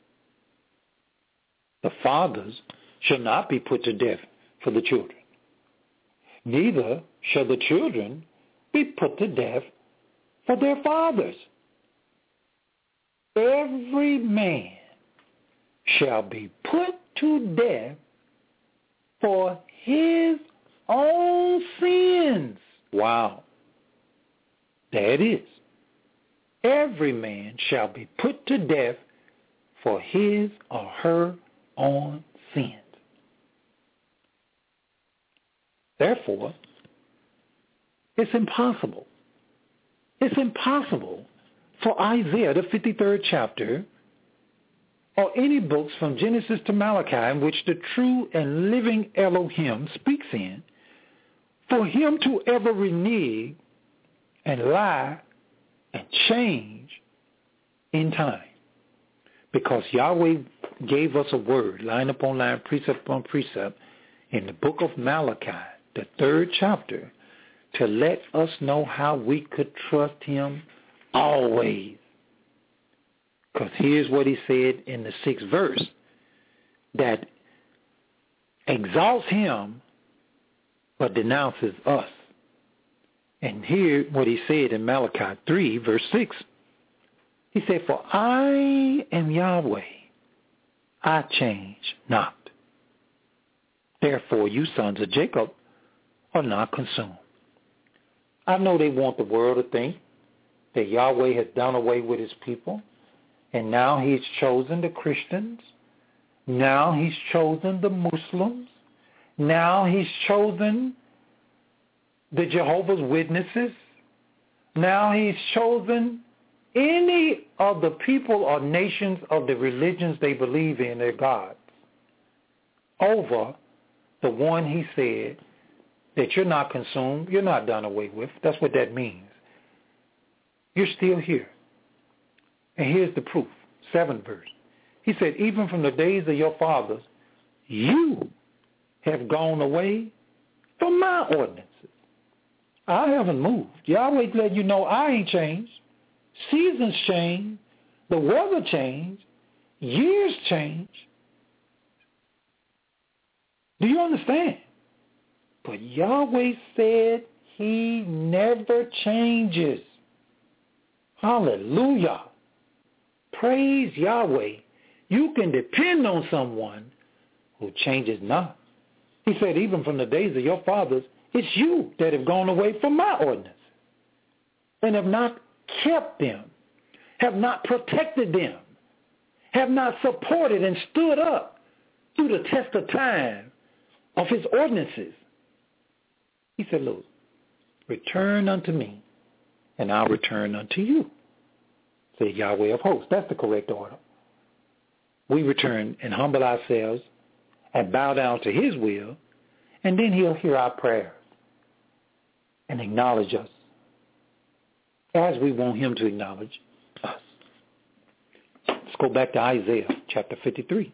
The fathers shall not be put to death for the children, neither shall the children be put to death for their fathers. Every man shall be put to death for his own sins. Wow. There it is. Every man shall be put to death for his or her own sins. Therefore, it's impossible. It's impossible for Isaiah, the 53rd chapter, or any books from Genesis to Malachi in which the true and living Elohim speaks in, for him to ever renege and lie and change in time. Because Yahweh gave us a word, line upon line, precept upon precept, in the book of Malachi, the 3rd chapter, to let us know how we could trust him always. Because here's what he said in the 6th verse, that exalts him but denounces us. And here what he said in Malachi 3, verse 6. He said, for I am Yahweh, I change not. Therefore you sons of Jacob are not consumed. I know they want the world to think that Yahweh has done away with his people, and now he's chosen the Christians, now he's chosen the Muslims, now he's chosen the Jehovah's Witnesses, now he's chosen any of the people or nations of the religions they believe in, their gods. over the one he said that you're not consumed, you're not done away with. That's what that means. You're still here. And here's the proof, 7th verse. He said, even from the days of your fathers, you have gone away from my ordinances. I haven't moved. Yahweh let you know I ain't changed. Seasons change. The weather changed. Years change. Do you understand? But Yahweh said he never changes. Hallelujah. Praise Yahweh. You can depend on someone who changes not. He said, even from the days of your fathers, it's you that have gone away from my ordinance and have not kept them, have not protected them, have not supported and stood up through the test of time of his ordinances. He said, look, return unto me, and I'll return unto you, said Yahweh of hosts. That's the correct order. We return and humble ourselves and bow down to his will, and then he'll hear our prayers and acknowledge us as we want him to acknowledge us. Let's go back to Isaiah chapter 53.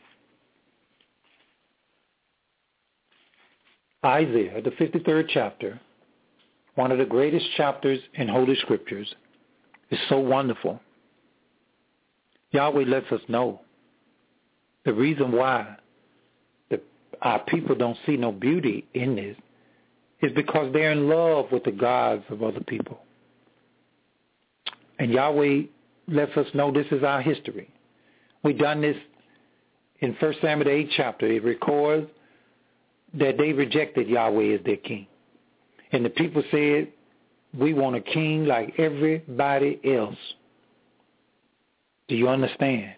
Isaiah, the 53rd chapter, one of the greatest chapters in Holy Scriptures, is so wonderful. Yahweh lets us know the reason why our people don't see no beauty in this is because they're in love with the gods of other people. And Yahweh lets us know this is our history. We've done this in 1 Samuel the 8th chapter. It records that they rejected Yahweh as their king. And the people said, we want a king like everybody else. Do you understand?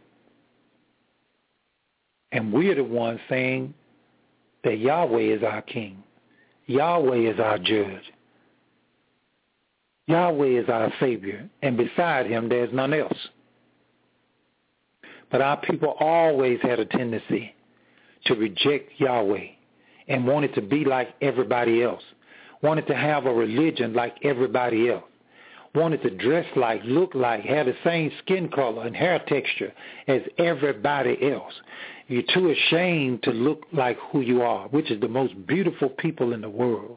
And we're the ones saying that Yahweh is our king. Yahweh is our judge. Yahweh is our Savior. And beside him, there's none else. But our people always had a tendency to reject Yahweh and wanted to be like everybody else. Wanted to have a religion like everybody else. Wanted to dress like, look like, have the same skin color and hair texture as everybody else. You're too ashamed to look like who you are, which is the most beautiful people in the world.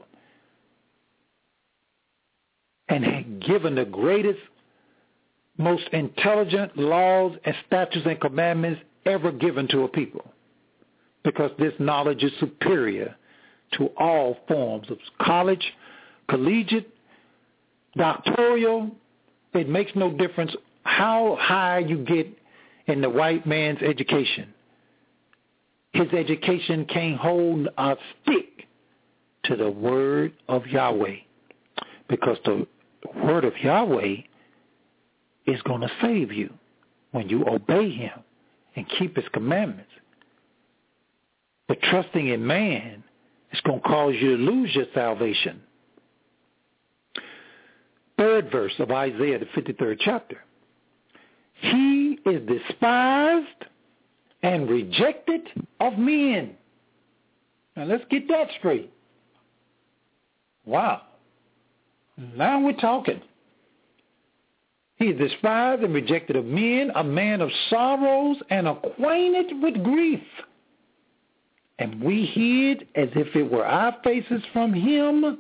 And had given the greatest, most intelligent laws and statutes and commandments ever given to a people. Because this knowledge is superior to all forms of college, collegiate, doctoral. It makes no difference how high you get in the white man's education. His education can't hold a stick to the word of Yahweh, because the word of Yahweh is going to save you when you obey him and keep his commandments. But trusting in man is going to cause you to lose your salvation. 3rd verse of Isaiah, the 53rd chapter. He is despised and rejected of men. Now let's get that straight. Wow. Now we're talking. He is despised and rejected of men, a man of sorrows and acquainted with grief. And we hid as if it were our faces from him.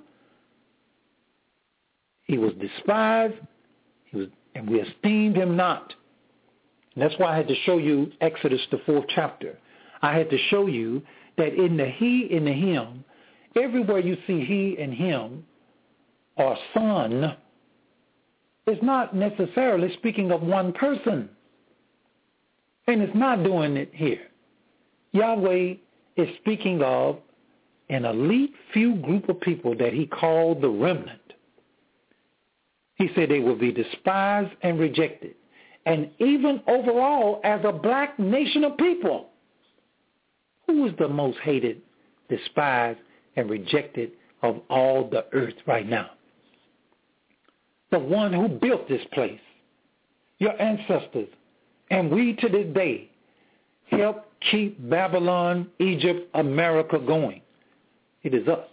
He was despised, and we esteemed him not. And that's why I had to show you Exodus, the 4th chapter. I had to show you that in the he, in the him, everywhere you see he and him or son, is not necessarily speaking of one person. And it's not doing it here. Yahweh is speaking of an elite few group of people that he called the remnant. He said they will be despised and rejected. And even overall, as a black nation of people, who is the most hated, despised, and rejected of all the earth right now? The one who built this place, your ancestors, and we to this day help keep Babylon, Egypt, America going. It is us.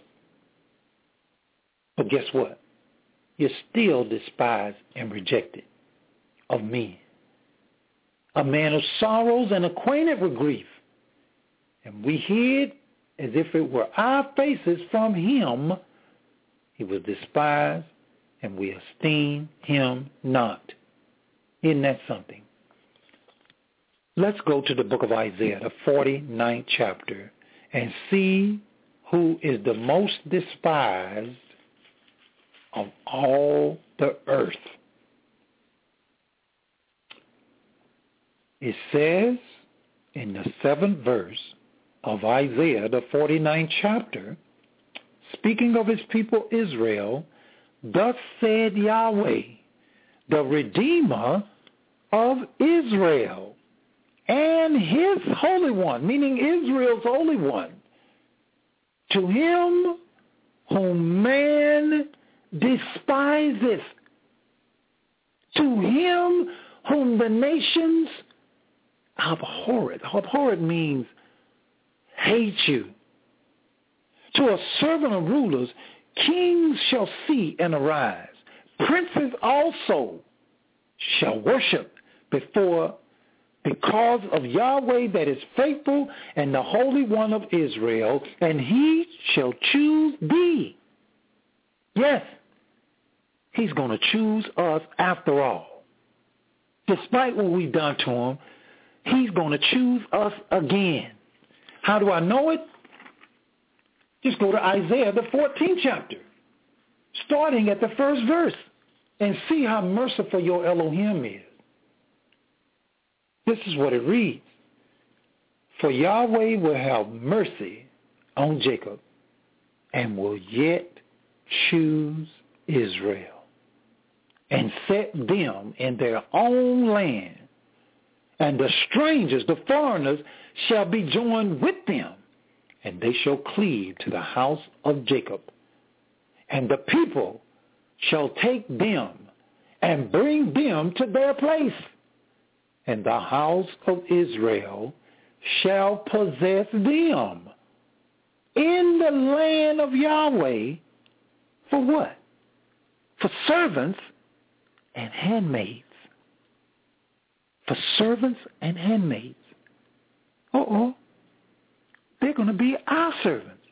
But guess what? You're still despised and rejected of me, a man of sorrows and acquainted with grief. And we hid as if it were our faces from him. He was despised, and we esteem him not. Isn't that something? Let's go to the book of Isaiah, the 49th chapter, and see who is the most despised of all the earth. It says in the 7th verse of Isaiah, the 49th chapter, speaking of his people Israel, thus said Yahweh, the Redeemer of Israel, and his Holy One, meaning Israel's Holy One, to him whom man despiseth, to him whom the nations abhorred. Abhorred means hate you. To a servant of rulers, kings shall see and arise. Princes also shall worship because of Yahweh that is faithful and the Holy One of Israel, and he shall choose thee. Yes, he's going to choose us after all. Despite what we've done to him, he's going to choose us again. How do I know it? Just go to Isaiah, the 14th chapter, starting at the 1st verse, and see how merciful your Elohim is. This is what it reads. For Yahweh will have mercy on Jacob and will yet choose Israel and set them in their own land. And the strangers, the foreigners, shall be joined with them, and they shall cleave to the house of Jacob. And the people shall take them and bring them to their place. And the house of Israel shall possess them in the land of Yahweh for what? For servants and handmaids. For servants and handmaids. They're going to be our servants.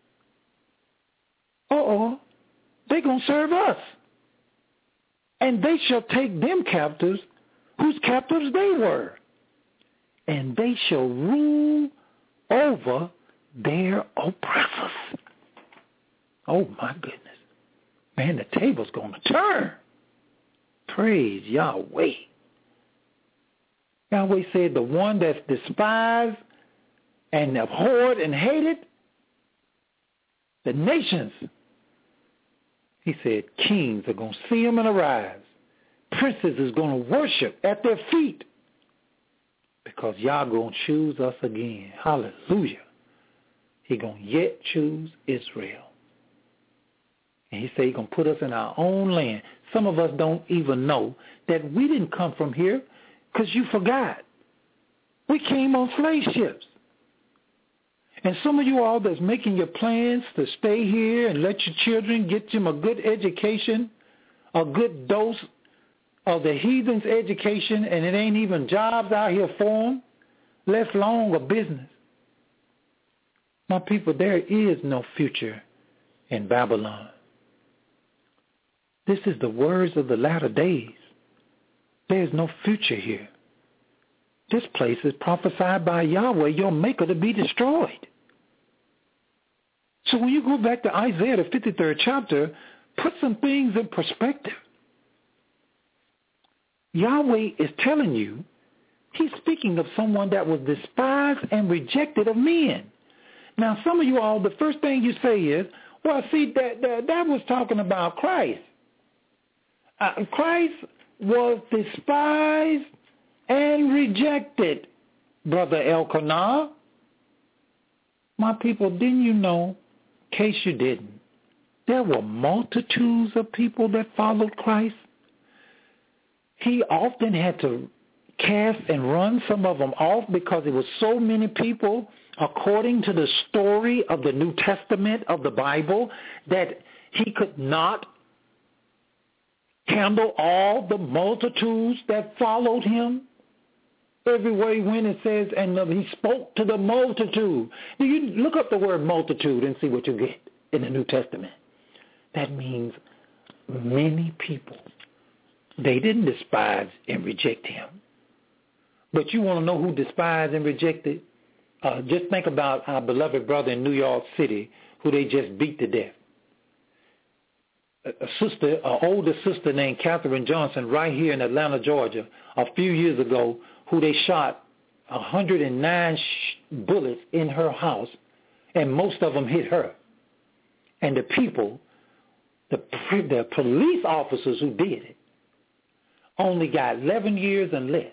They're going to serve us. And they shall take them captives whose captives they were. And they shall rule over their oppressors. Oh, my goodness. Man, the table's going to turn. Praise Yahweh. Yahweh said the one that's despised and abhorred and hated, the nations, he said, kings are going to see him and arise. Princes is going to worship at their feet because Yah going to choose us again. Hallelujah. He going to yet choose Israel. And he said he's going to put us in our own land. Some of us don't even know that we didn't come from here because you forgot. We came on slave ships. And some of you all that's making your plans to stay here and let your children get them a good education, a good dose of the heathen's education, and it ain't even jobs out here for them, left alone a business. My people, there is no future in Babylon. This is the words of the latter days. There is no future here. This place is prophesied by Yahweh, your maker, to be destroyed. So when you go back to Isaiah, the 53rd chapter, put some things in perspective. Yahweh is telling you, he's speaking of someone that was despised and rejected of men. Now, some of you all, the first thing you say is, well, see, that was talking about Christ. Christ was despised and rejected, Brother Elkanah. My people, didn't you know, in case you didn't, there were multitudes of people that followed Christ. He often had to cast and run some of them off because it was so many people, according to the story of the New Testament of the Bible, that he could not handle all the multitudes that followed him? Everywhere he went, it says, and he spoke to the multitude. You look up the word multitude and see what you get in the New Testament. That means many people. They didn't despise and reject him. But you want to know who despised and rejected? Just think about our beloved brother in New York City who they just beat to death. An older sister named Katherine Johnson right here in Atlanta, Georgia, a few years ago, who they shot 109 bullets in her house, and most of them hit her. And the people, the police officers who did it, only got 11 years and less.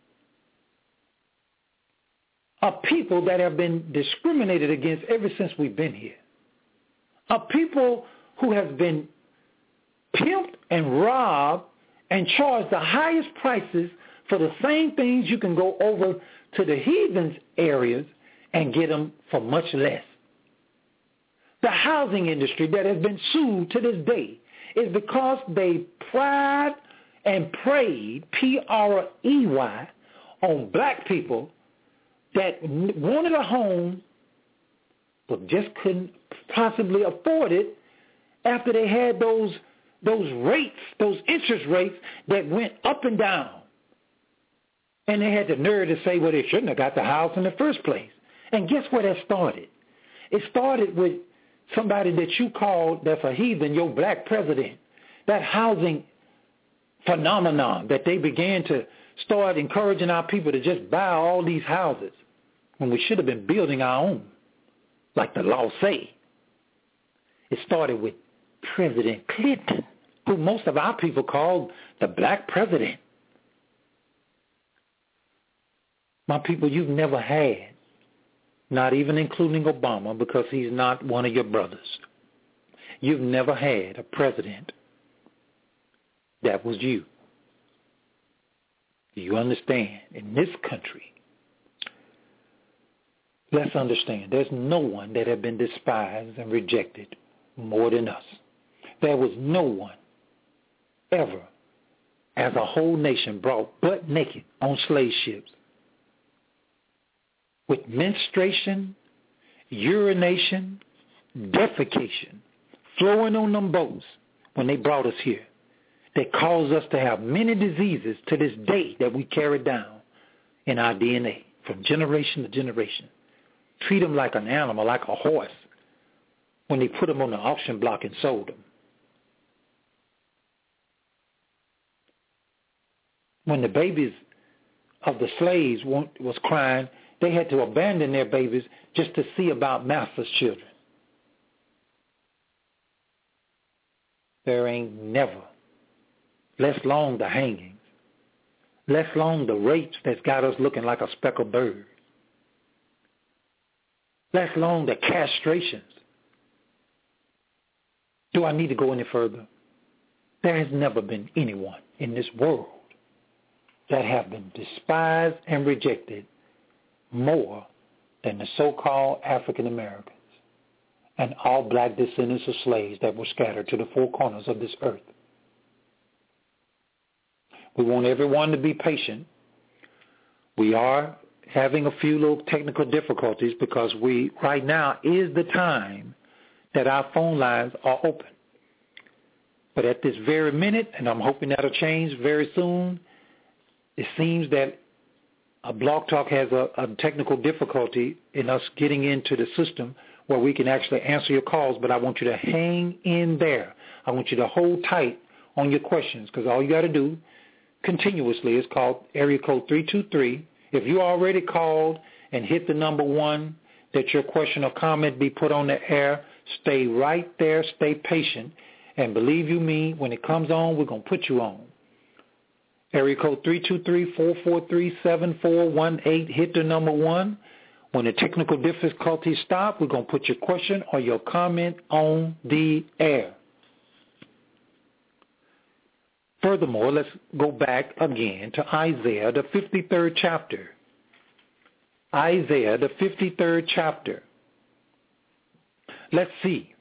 Are people that have been discriminated against ever since we've been here. Are people who have been pimped and robbed and charged the highest prices for the same things. You can go over to the heathens areas and get them for much less. The housing industry that has been sued to this day is because they pried and preyed, P-R-E-Y, on black people that wanted a home but just couldn't possibly afford it after they had those rates, those interest rates that went up and down. And they had the nerve to say, well, they shouldn't have got the house in the first place. And guess where that started? It started with somebody that you called, that's a heathen, your black president. That housing phenomenon that they began to start encouraging our people to just buy all these houses when we should have been building our own, like the law say. It started with President Clinton, who most of our people called the black president. My people, you've never had, not even including Obama, because he's not one of your brothers. You've never had a president that was you. Do you understand? In this country, let's understand, there's no one that had been despised and rejected more than us. There was no one ever, as a whole nation, brought butt naked on slave ships with menstruation, urination, defecation, flowing on them boats when they brought us here. That caused us to have many diseases to this day that we carry down in our DNA from generation to generation. Treat them like an animal, like a horse, when they put them on the auction block and sold them. When the babies of the slaves was crying, they had to abandon their babies just to see about master's children. There ain't never, less long the hangings, less long the rapes that's got us looking like a speckled bird, less long the castrations. Do I need to go any further? There has never been anyone in this world that have been despised and rejected more than the so-called African Americans and all black descendants of slaves that were scattered to the four corners of this earth. We want everyone to be patient. We are having a few little technical difficulties because right now is the time that our phone lines are open. But at this very minute, and I'm hoping that'll change very soon, it seems that Blog Talk has a technical difficulty in us getting into the system where we can actually answer your calls, but I want you to hang in there. I want you to hold tight on your questions because all you got to do continuously is call area code 323. If you already called and hit the number 1, that your question or comment be put on the air, stay right there, stay patient, and believe you me, when it comes on, we're going to put you on. Area code 323-443-7418. Hit the number 1. When the technical difficulties stop, we're going to put your question or your comment on the air. Furthermore, let's go back again to Isaiah, the 53rd chapter. Isaiah, the 53rd chapter. Let's see.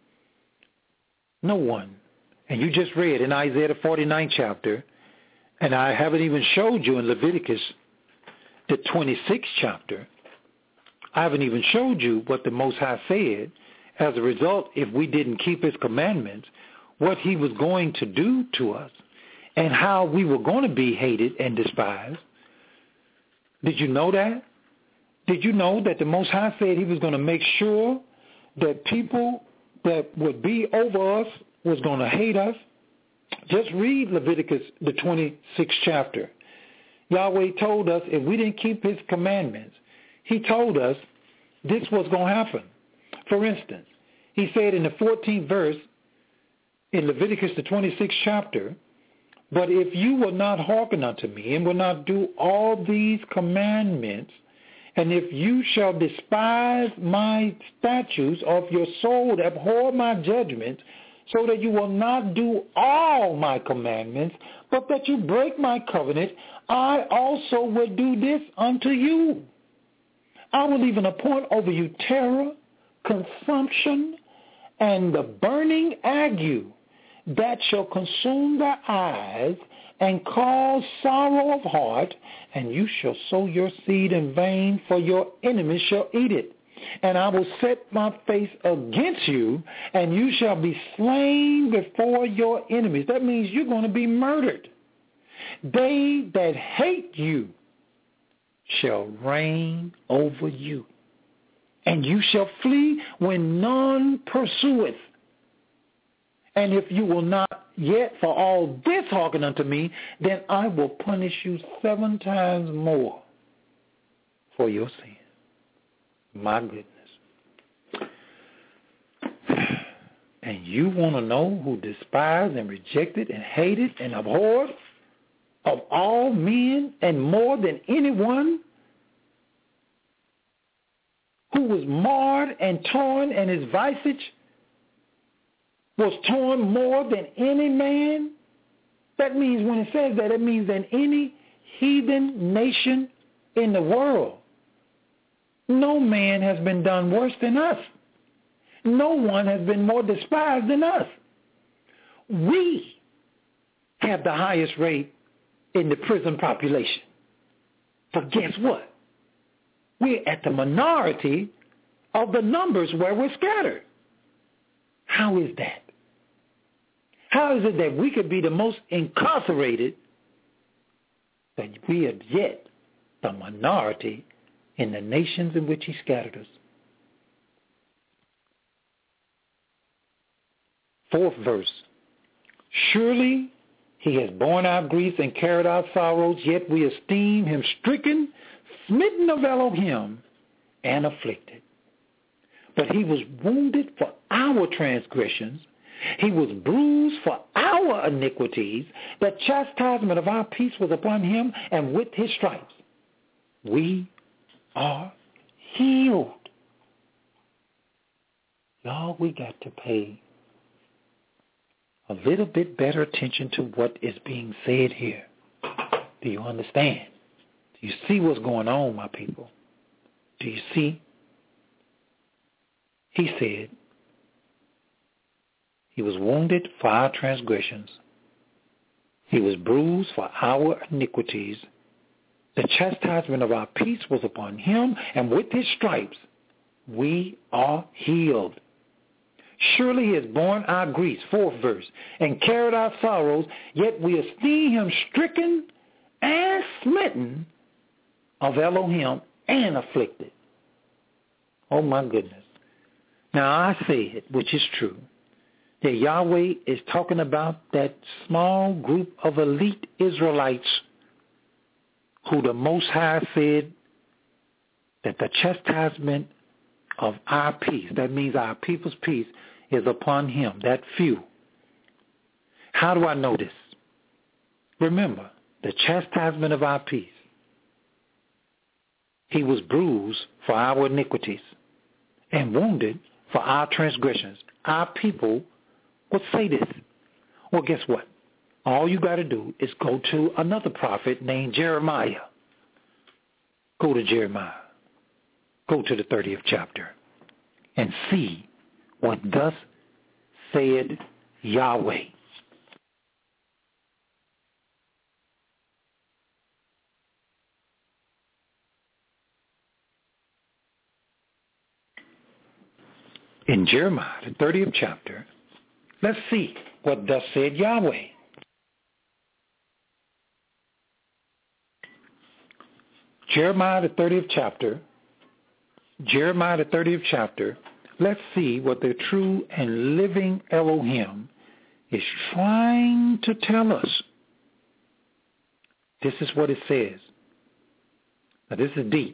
No one. And you just read in Isaiah, the 49th chapter, and I haven't even showed you in Leviticus, the 26th chapter. I haven't even showed you what the Most High said. As a result, if we didn't keep his commandments, what he was going to do to us and how we were going to be hated and despised. Did you know that? Did you know that the Most High said he was going to make sure that people that would be over us was going to hate us? Just read Leviticus, the 26th chapter. Yahweh told us if we didn't keep his commandments, he told us this was going to happen. For instance, he said in the 14th verse in Leviticus, the 26th chapter, but if you will not hearken unto me and will not do all these commandments, and if you shall despise my statutes of your soul, abhor my judgments, so that you will not do all my commandments, but that you break my covenant, I also will do this unto you. I will even appoint over you terror, consumption, and the burning ague that shall consume their eyes and cause sorrow of heart, and you shall sow your seed in vain, for your enemies shall eat it. And I will set my face against you, and you shall be slain before your enemies. That means you're going to be murdered. They that hate you shall reign over you, and you shall flee when none pursueth. And if you will not yet for all this hearken unto me, then I will punish you 7 times more for your sin. My goodness. And you want to know who despised and rejected and hated and abhorred of all men and more than anyone, who was marred and torn, and his visage was torn more than any man? That means when it says that, it means than any heathen nation in the world. No man has been done worse than us. No one has been more despised than us. We have the highest rate in the prison population. But guess what? We're at the minority of the numbers where we're scattered. How is that? How is it that we could be the most incarcerated, but we are yet the minority in the nations in which he scattered us? 4th verse. Surely he has borne our griefs and carried our sorrows, yet we esteem him stricken, smitten of Elohim, and afflicted. But he was wounded for our transgressions. He was bruised for our iniquities. The chastisement of our peace was upon him, and with his stripes we are healed. Y'all, we got to pay a little bit better attention to what is being said here. Do you understand? Do you see what's going on, my people? Do you see? He said, he was wounded for our transgressions. He was bruised for our iniquities. The chastisement of our peace was upon him, and with his stripes we are healed. Surely he has borne our griefs, 4th verse, and carried our sorrows, yet we esteem him stricken and smitten of Elohim and afflicted. Oh my goodness. Now I say it, which is true, that Yahweh is talking about that small group of elite Israelites who the Most High said that the chastisement of our peace, that means our people's peace, is upon him, that few. How do I know this? Remember, the chastisement of our peace. He was bruised for our iniquities and wounded for our transgressions. Our people would say this. Well, guess what? All you got to do is go to another prophet named Jeremiah. Go to Jeremiah. Go to the 30th chapter and see what thus said Yahweh. In Jeremiah, the 30th chapter, let's see what thus said Yahweh. Jeremiah, the 30th chapter, let's see what the true and living Elohim is trying to tell us. This is what it says. Now, this is deep.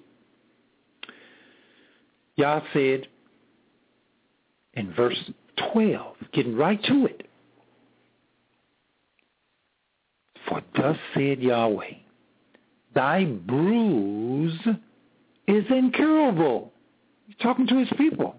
Yah said in verse 12, getting right to it, for thus said Yahweh, thy bruise is incurable. He's talking to his people.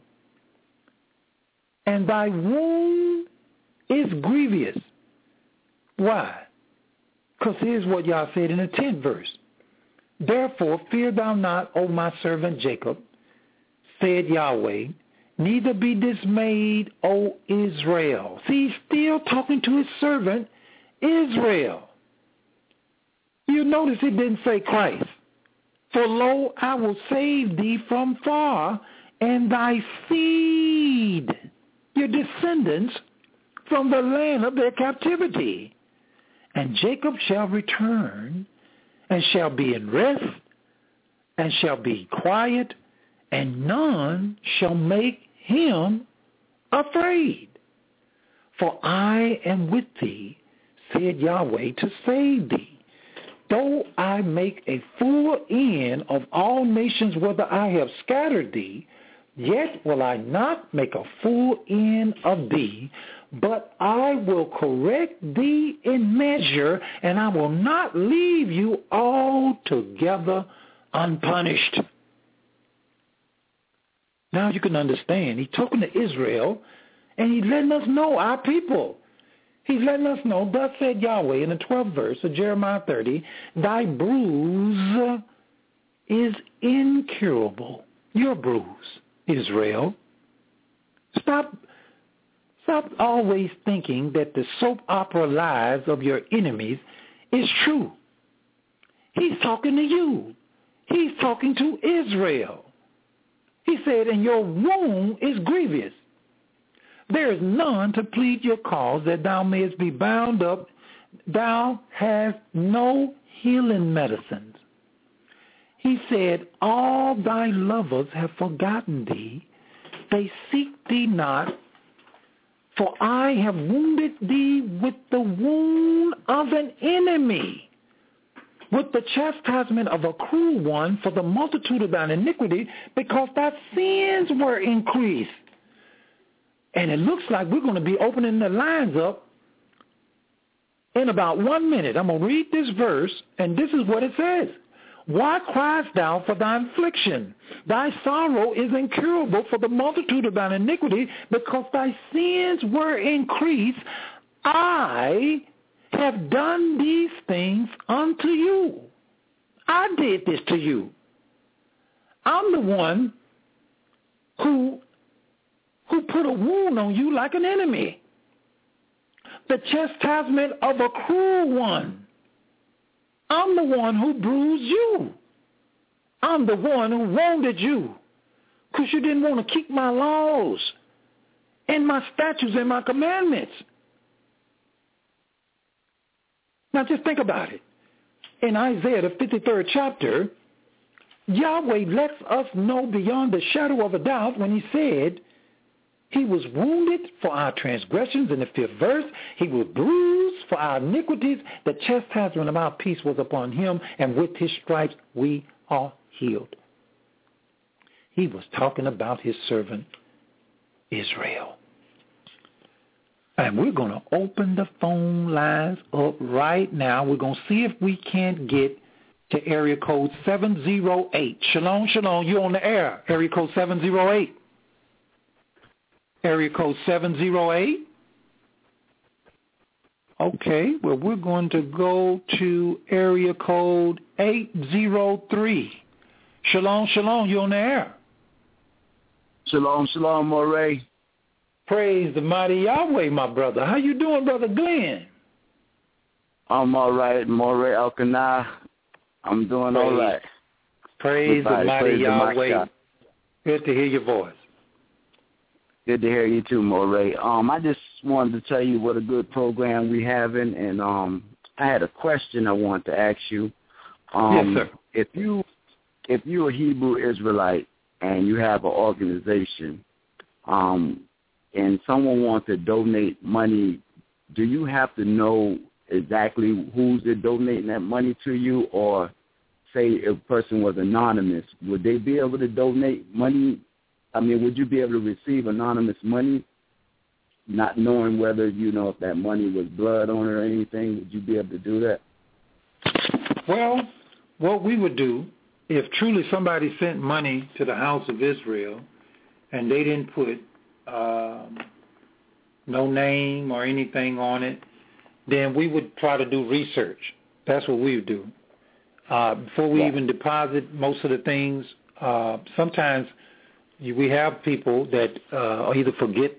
And thy wound is grievous. Why? Because here's what Yah said in the 10th verse. Therefore fear thou not, O my servant Jacob, said Yahweh, neither be dismayed, O Israel. See, he's still talking to his servant Israel. You notice he didn't say Christ. For lo, I will save thee from far, and thy seed, your descendants, from the land of their captivity. And Jacob shall return, and shall be in rest, and shall be quiet, and none shall make him afraid. For I am with thee, said Yahweh, to save thee. Though I make a full end of all nations whither I have scattered thee, yet will I not make a full end of thee, but I will correct thee in measure, and I will not leave you altogether unpunished. Now you can understand. He's talking to Israel, and he's letting us know, our people. He's letting us know, thus said Yahweh in the 12th verse of Jeremiah 30, thy bruise is incurable. Your bruise, Israel. Stop always thinking that the soap opera lives of your enemies is true. He's talking to you. He's talking to Israel. He said, and your wound is grievous. There is none to plead your cause that thou mayest be bound up. Thou hast no healing medicines. He said, all thy lovers have forgotten thee. They seek thee not. For I have wounded thee with the wound of an enemy, with the chastisement of a cruel one, for the multitude of thine iniquity, because thy sins were increased. And it looks like we're going to be opening the lines up in about 1 minute. I'm going to read this verse, and this is what it says. Why criest thou for thy affliction? Thy sorrow is incurable for the multitude of thine iniquity, because thy sins were increased. I have done these things unto you. I did this to you. I'm the one who put a wound on you like an enemy. The chastisement of a cruel one. I'm the one who bruised you. I'm the one who wounded you because you didn't want to keep my laws and my statutes and my commandments. Now just think about it. In Isaiah, the 53rd chapter, Yahweh lets us know beyond the shadow of a doubt when he said, he was wounded for our transgressions. In the 5th verse, he was bruised for our iniquities. The chastisement of our peace was upon him, and with his stripes we are healed. He was talking about his servant Israel. And we're going to open the phone lines up right now. We're going to see if we can't get to area code 708. Shalom, shalom. You're on the air. Area code 708. Area code 708. Okay, well, we're going to go to area code 803. Shalom, shalom, you on the air. Shalom, shalom, Moray. Praise the mighty Yahweh, my brother. How you doing, Brother Glenn? I'm all right, Moray Elkanah. I'm doing all right. Praise the mighty Yahweh. Good to hear your voice. Good to hear you too, Moray. I just wanted to tell you what a good program we having, and I had a question I wanted to ask you. Yes, sir. If you're a Hebrew Israelite and you have an organization, and someone wants to donate money, do you have to know exactly who's donating that money to you? Or say if a person was anonymous, would they be able to donate money? I mean, would you be able to receive anonymous money, not knowing whether, if that money was blood on it or anything? Would you be able to do that? Well, what we would do, if truly somebody sent money to the house of Israel and they didn't put no name or anything on it, then we would try to do research. That's what we would do. Before we even deposit most of the things, sometimes we have people that either forget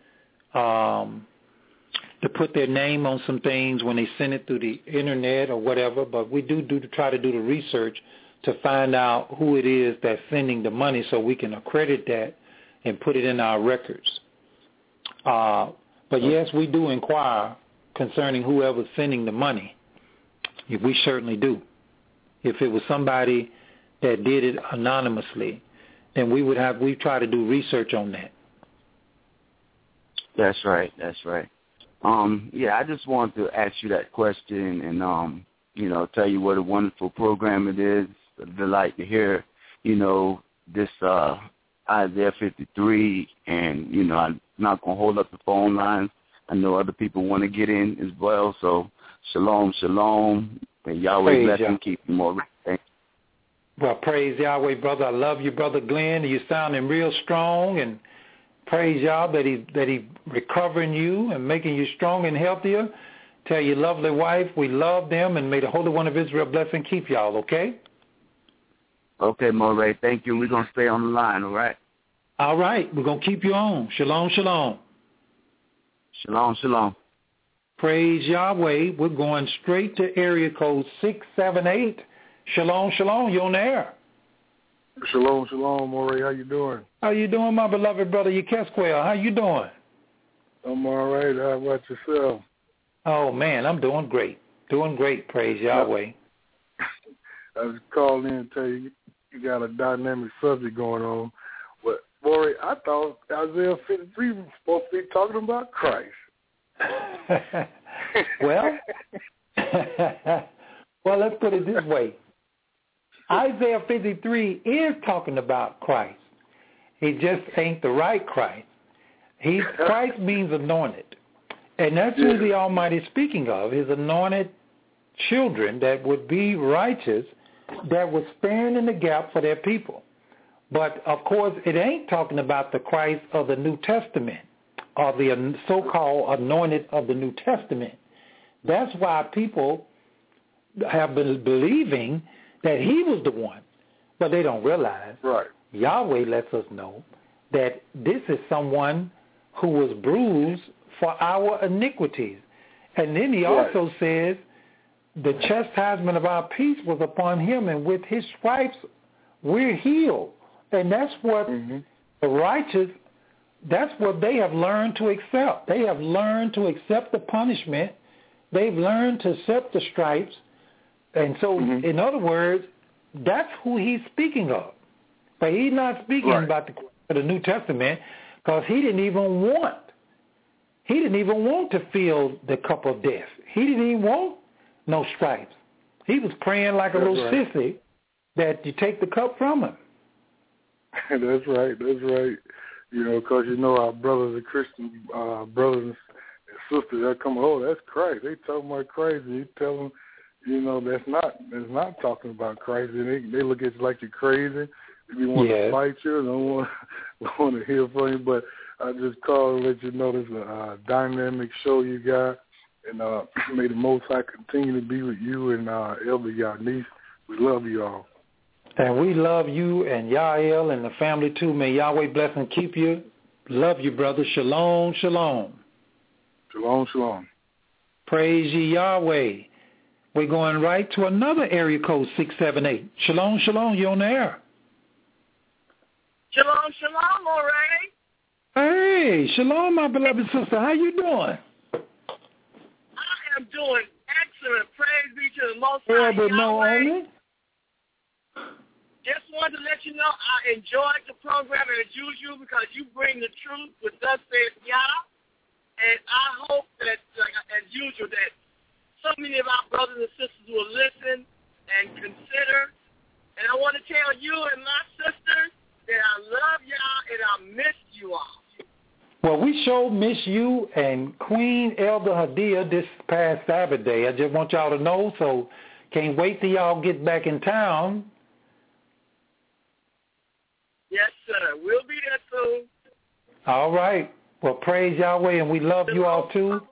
to put their name on some things when they send it through the internet or whatever, but we do try to do the research to find out who it is that's sending the money so we can accredit that and put it in our records. But yes, we do inquire concerning whoever's sending the money. We certainly do. If it was somebody that did it anonymously, then we try to do research on that. That's right. I just wanted to ask you that question and, tell you what a wonderful program it is. I'd like to hear, this Isaiah 53, and, I'm not going to hold up the phone lines. I know other people want to get in as well, so shalom, shalom, and Yahweh bless and keep you more. Well, praise Yahweh, brother. I love you, Brother Glenn. You're sounding real strong, and praise Yah that he recovering you and making you strong and healthier. Tell your lovely wife we love them, and may the Holy One of Israel bless and keep y'all, okay? Okay, Moray, thank you. We're going to stay on the line, all right? All right, we're going to keep you on. Shalom, shalom. Shalom, shalom. Praise Yahweh. We're going straight to area code 678. Shalom, shalom. You're on the air. Shalom, shalom, Moray. How you doing? How you doing, my beloved brother Yekesquel? How you doing? I'm all right. How about yourself? Oh, man, I'm doing great. Doing great, praise Yahweh. I was calling in to tell you got a dynamic subject going on. But, Moray, I thought Isaiah 53 was supposed to be talking about Christ. Well, let's put it this way. Isaiah 53 is talking about Christ. He just ain't the right Christ. Christ means anointed. And that's who the Almighty is speaking of, his anointed children that would be righteous, that would stand in the gap for their people. But, of course, it ain't talking about the Christ of the New Testament or the so-called anointed of the New Testament. That's why people have been believing that he was the one, but they don't realize. Right. Yahweh lets us know that this is someone who was bruised for our iniquities. And then he also says the chastisement of our peace was upon him, and with his stripes we're healed. And that's what the righteous, that's what they have learned to accept. They have learned to accept the punishment. They've learned to accept the stripes. And so, in other words, that's who he's speaking of. But he's not speaking about the New Testament, because he didn't even want to feel the cup of death. He didn't even want no stripes. He was praying like a little sissy that you take the cup from him. That's right. Because our brothers and Christian brothers and sisters that come, that's Christ. They talking about Christ, and you tell them, that's not talking about Christ, and they look at you like you're crazy. They want to fight you, and don't want to hear from you. But I just called to let you know there's a dynamic show you got, And may the Most High continue to be with you and Elder Yanice. We love you all. And we love you and Yael and the family too. May Yahweh bless and keep you. Love you, brother. Shalom, shalom. Shalom, shalom. Praise ye Yahweh. We're going right to another area code 678. Shalom, shalom. You on the air? Shalom, shalom, Moray. Hey, shalom, my beloved sister. How you doing? I am doing excellent. Praise be to the Most High Yeah, but no Yahweh. only. Just wanted to let you know I enjoyed the program as usual because you bring the truth with thus says Yah. And I hope that, like, as usual, that so many of our brothers and sisters will listen and consider. And I want to tell you and my sisters that I love y'all and I miss you all. Well, we sure miss you and Queen Elder Hadia this past Saturday. I just want y'all to know, so can't wait till y'all get back in town. Yes, sir. We'll be there soon. All right. Well, praise Yahweh, and we love you all too.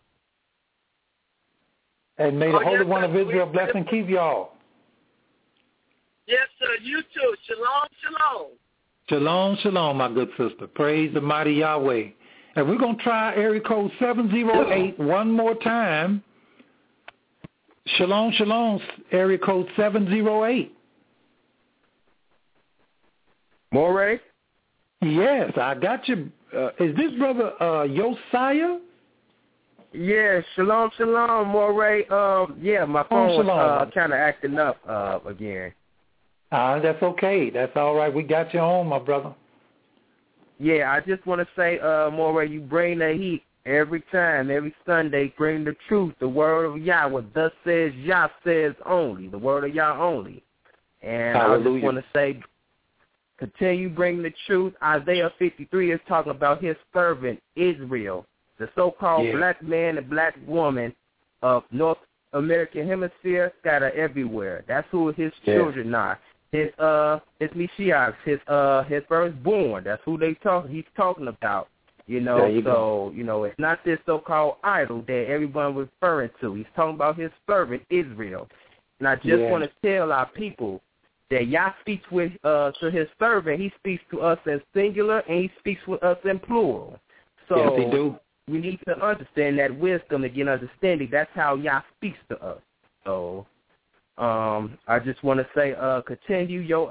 And may the Holy One of Israel bless and keep y'all. Yes, sir. You too. Shalom, shalom. Shalom, shalom, my good sister. Praise the mighty Yahweh. And we're going to try area code 708 one more time. Shalom, shalom, area code 708. Moray? Yes, I got you. Is this brother Josiah? Yeah, shalom, shalom, Moray. Yeah, my phone was kind of acting up again. That's okay. That's all right. We got you on, my brother. Yeah, I just want to say, Moray, you bring the heat every time, every Sunday. Bring the truth, the word of Yahweh. Thus says Yah says only, the word of Yah only. And Hallelujah. I just want to say, continue bringing the truth. Isaiah 53 is talking about his servant, Israel, the so-called black man and black woman of North American Hemisphere scattered everywhere. That's who his children are. His Meshiach, his firstborn. That's who he's talking about. You know, it's not this so-called idol that everyone was referring to. He's talking about his servant Israel. And I just want to tell our people that Yah speaks to his servant. He speaks to us in singular, and he speaks with us in plural. So yes, he do. We need to understand that wisdom and get understanding. That's how Yah speaks to us. So I just want to say, continue your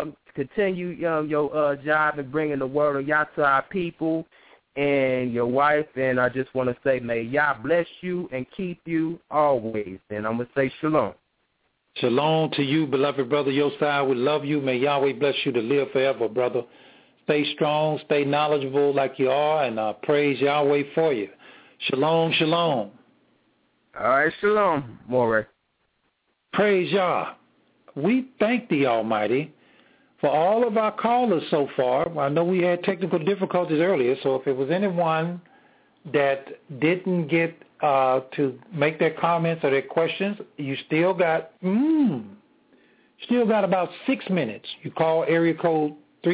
job in bringing the word of Yah to our people and your wife. And I just want to say, may Yah bless you and keep you always. And I'm going to say shalom. Shalom to you, beloved brother Josiah. We love you. May Yahweh bless you to live forever, brother. Stay strong, stay knowledgeable like you are, and praise Yahweh for you. Shalom, shalom. All right, shalom, Moray. Praise Yah. We thank the Almighty for all of our callers so far. I know we had technical difficulties earlier, so if it was anyone that didn't get to make their comments or their questions, you still got about 6 minutes. You call area code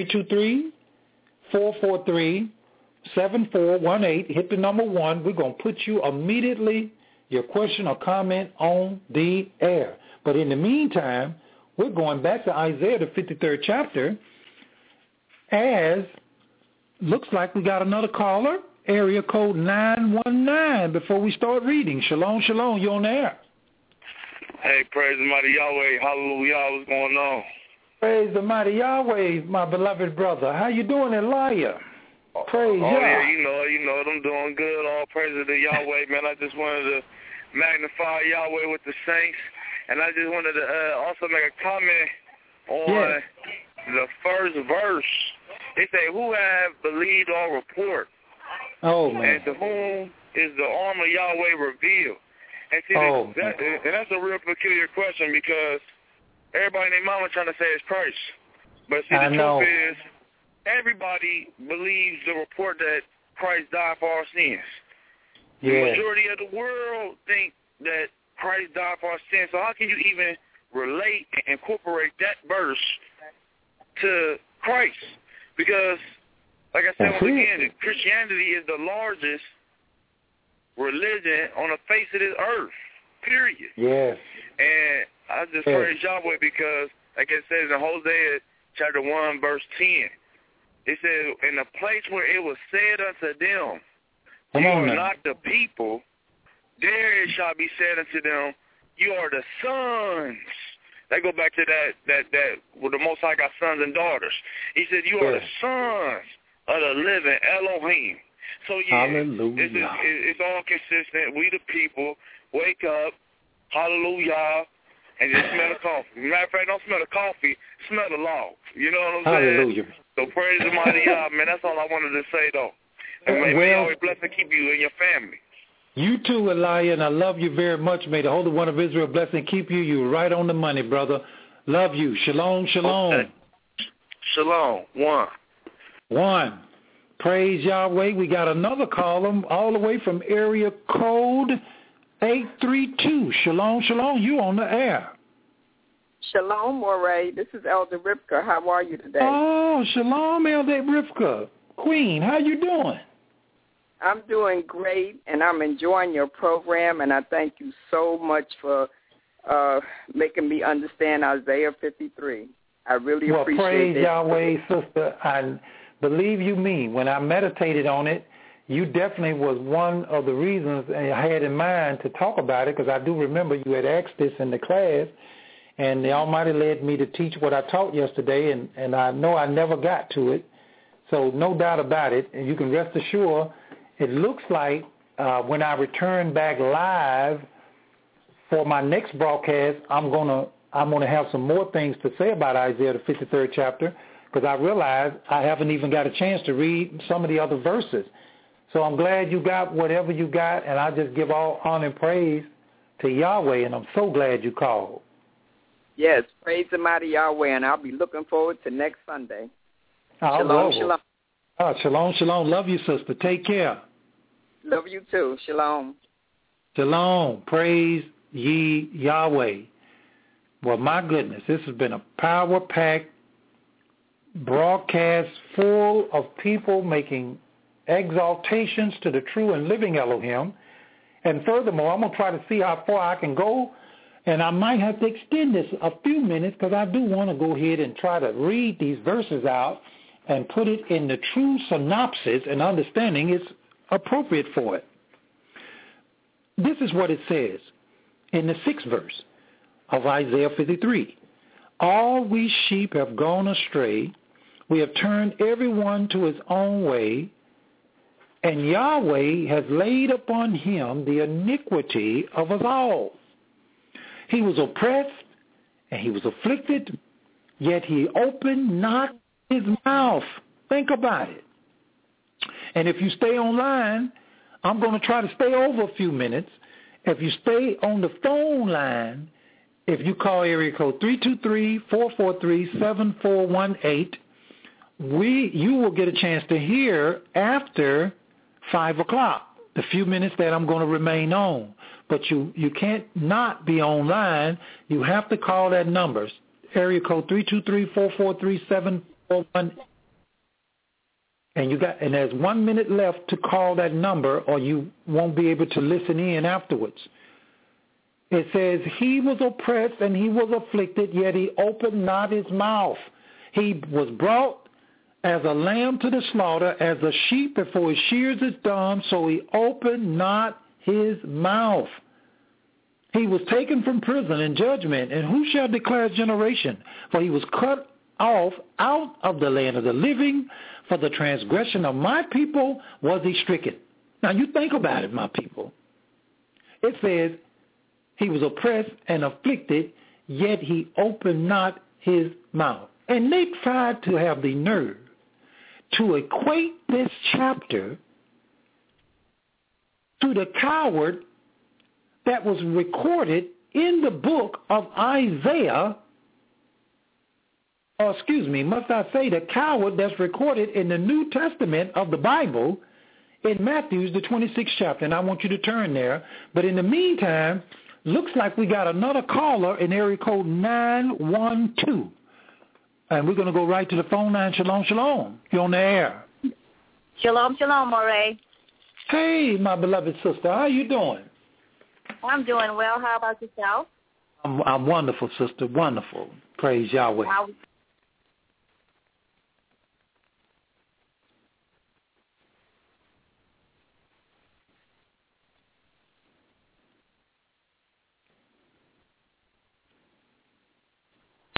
323-443-7418. Hit the number 1. We're going to put you immediately, your question or comment, on the air. But in the meantime, we're going back to Isaiah, the 53rd chapter, as looks like we got another caller, area code 919, before we start reading. Shalom, shalom, you're on the air. Hey, praise the mighty Yahweh. Hallelujah. What's going on? Praise the mighty Yahweh, my beloved brother. How you doing, Elijah? Praise Yah. Yeah, you know, I'm doing good. All praise to Yahweh, man. I just wanted to magnify Yahweh with the saints. And I just wanted to also make a comment on the first verse. It say, who have believed our report? Oh, man. And to whom is the arm of Yahweh revealed? And see, that's a real peculiar question because everybody and their mama trying to say it's Christ. But see, the truth is, everybody believes the report that Christ died for our sins. The majority of the world think that Christ died for our sins. So how can you even relate and incorporate that verse to Christ? Because, like I said once again, Christianity is the largest religion on the face of this earth, period. Yes. And I just praise Yahweh because, like it says in Hosea chapter 1, verse 10, it says, in the place where it was said unto them, you are not the people, there it shall be said unto them, you are the sons. They go back to that where the Most High got sons and daughters. He said, you are the sons of the living Elohim. So, yeah, it's all consistent. We the people wake up, hallelujah, and just smell the coffee. Matter of fact, don't smell the coffee, smell the law. You know what I'm saying? Hallelujah. So praise the mighty Yah, man. That's all I wanted to say, though. And may always bless and keep you and your family. You too, Elijah, and I love you very much. May the Holy One of Israel bless and keep you. You're right on the money, brother. Love you. Shalom, shalom. Okay. Shalom. One. Praise Yahweh. We got another caller all the way from area code 832. Shalom, shalom. You on the air. Shalom, Moray. This is Elder Rivka. How are you today? Oh, shalom, Elder Rivka. Queen, how you doing? I'm doing great, and I'm enjoying your program, and I thank you so much for making me understand Isaiah 53. I really appreciate it. Well, praise Yahweh, sister. And believe you me, when I meditated on it, you definitely was one of the reasons I had in mind to talk about it, because I do remember you had asked this in the class, and the Almighty led me to teach what I taught yesterday, and I know I never got to it. So no doubt about it, and you can rest assured, it looks like when I return back live for my next broadcast, I'm gonna have some more things to say about Isaiah the 53rd chapter, because I realize I haven't even got a chance to read some of the other verses. So I'm glad you got whatever you got, and I just give all honor and praise to Yahweh, and I'm so glad you called. Yes, praise the mighty Yahweh, and I'll be looking forward to next Sunday. Shalom, shalom. Shalom, shalom. Love you, sister. Take care. Love you too. Shalom. Shalom. Praise ye Yahweh. Well, my goodness, this has been a power-packed broadcast full of people making exaltations to the true and living Elohim. And furthermore, I'm going to try to see how far I can go, and I might have to extend this a few minutes, because I do want to go ahead and try to read these verses out and put it in the true synopsis and understanding it's appropriate for it. This is what it says in the 6th verse of Isaiah 53. All we sheep have gone astray. We have turned everyone to his own way, and Yahweh has laid upon him the iniquity of us all. He was oppressed and he was afflicted, yet he opened not his mouth. Think about it. And if you stay online, I'm going to try to stay over a few minutes. If you stay on the phone line, if you call area code 323-443-7418, you will get a chance to hear after 5 o'clock, the few minutes that I'm going to remain on. But you can't not be online. You have to call that number, area code 323-443-7418. And there's 1 minute left to call that number, or you won't be able to listen in afterwards. It says, he was oppressed and he was afflicted, yet he opened not his mouth. He was brought as a lamb to the slaughter, as a sheep before his shears is dumb, so he opened not his mouth. He was taken from prison and judgment, and who shall declare his generation? For he was cut off out of the land of the living. For the transgression of my people was he stricken. Now you think about it, my people. It says he was oppressed and afflicted, yet he opened not his mouth. And they tried to have the nerve to equate this chapter to the coward that was recorded in the book of Isaiah. Or excuse me, must I say the coward that's recorded in the New Testament of the Bible in Matthew, the 26th chapter. And I want you to turn there. But in the meantime, looks like we got another caller in area code 912. And we're going to go right to the phone line. Shalom, shalom. You're on the air. Shalom, shalom, Moray. Hey, my beloved sister, how you doing? I'm doing well. How about yourself? I'm wonderful, sister, wonderful. Praise Yahweh.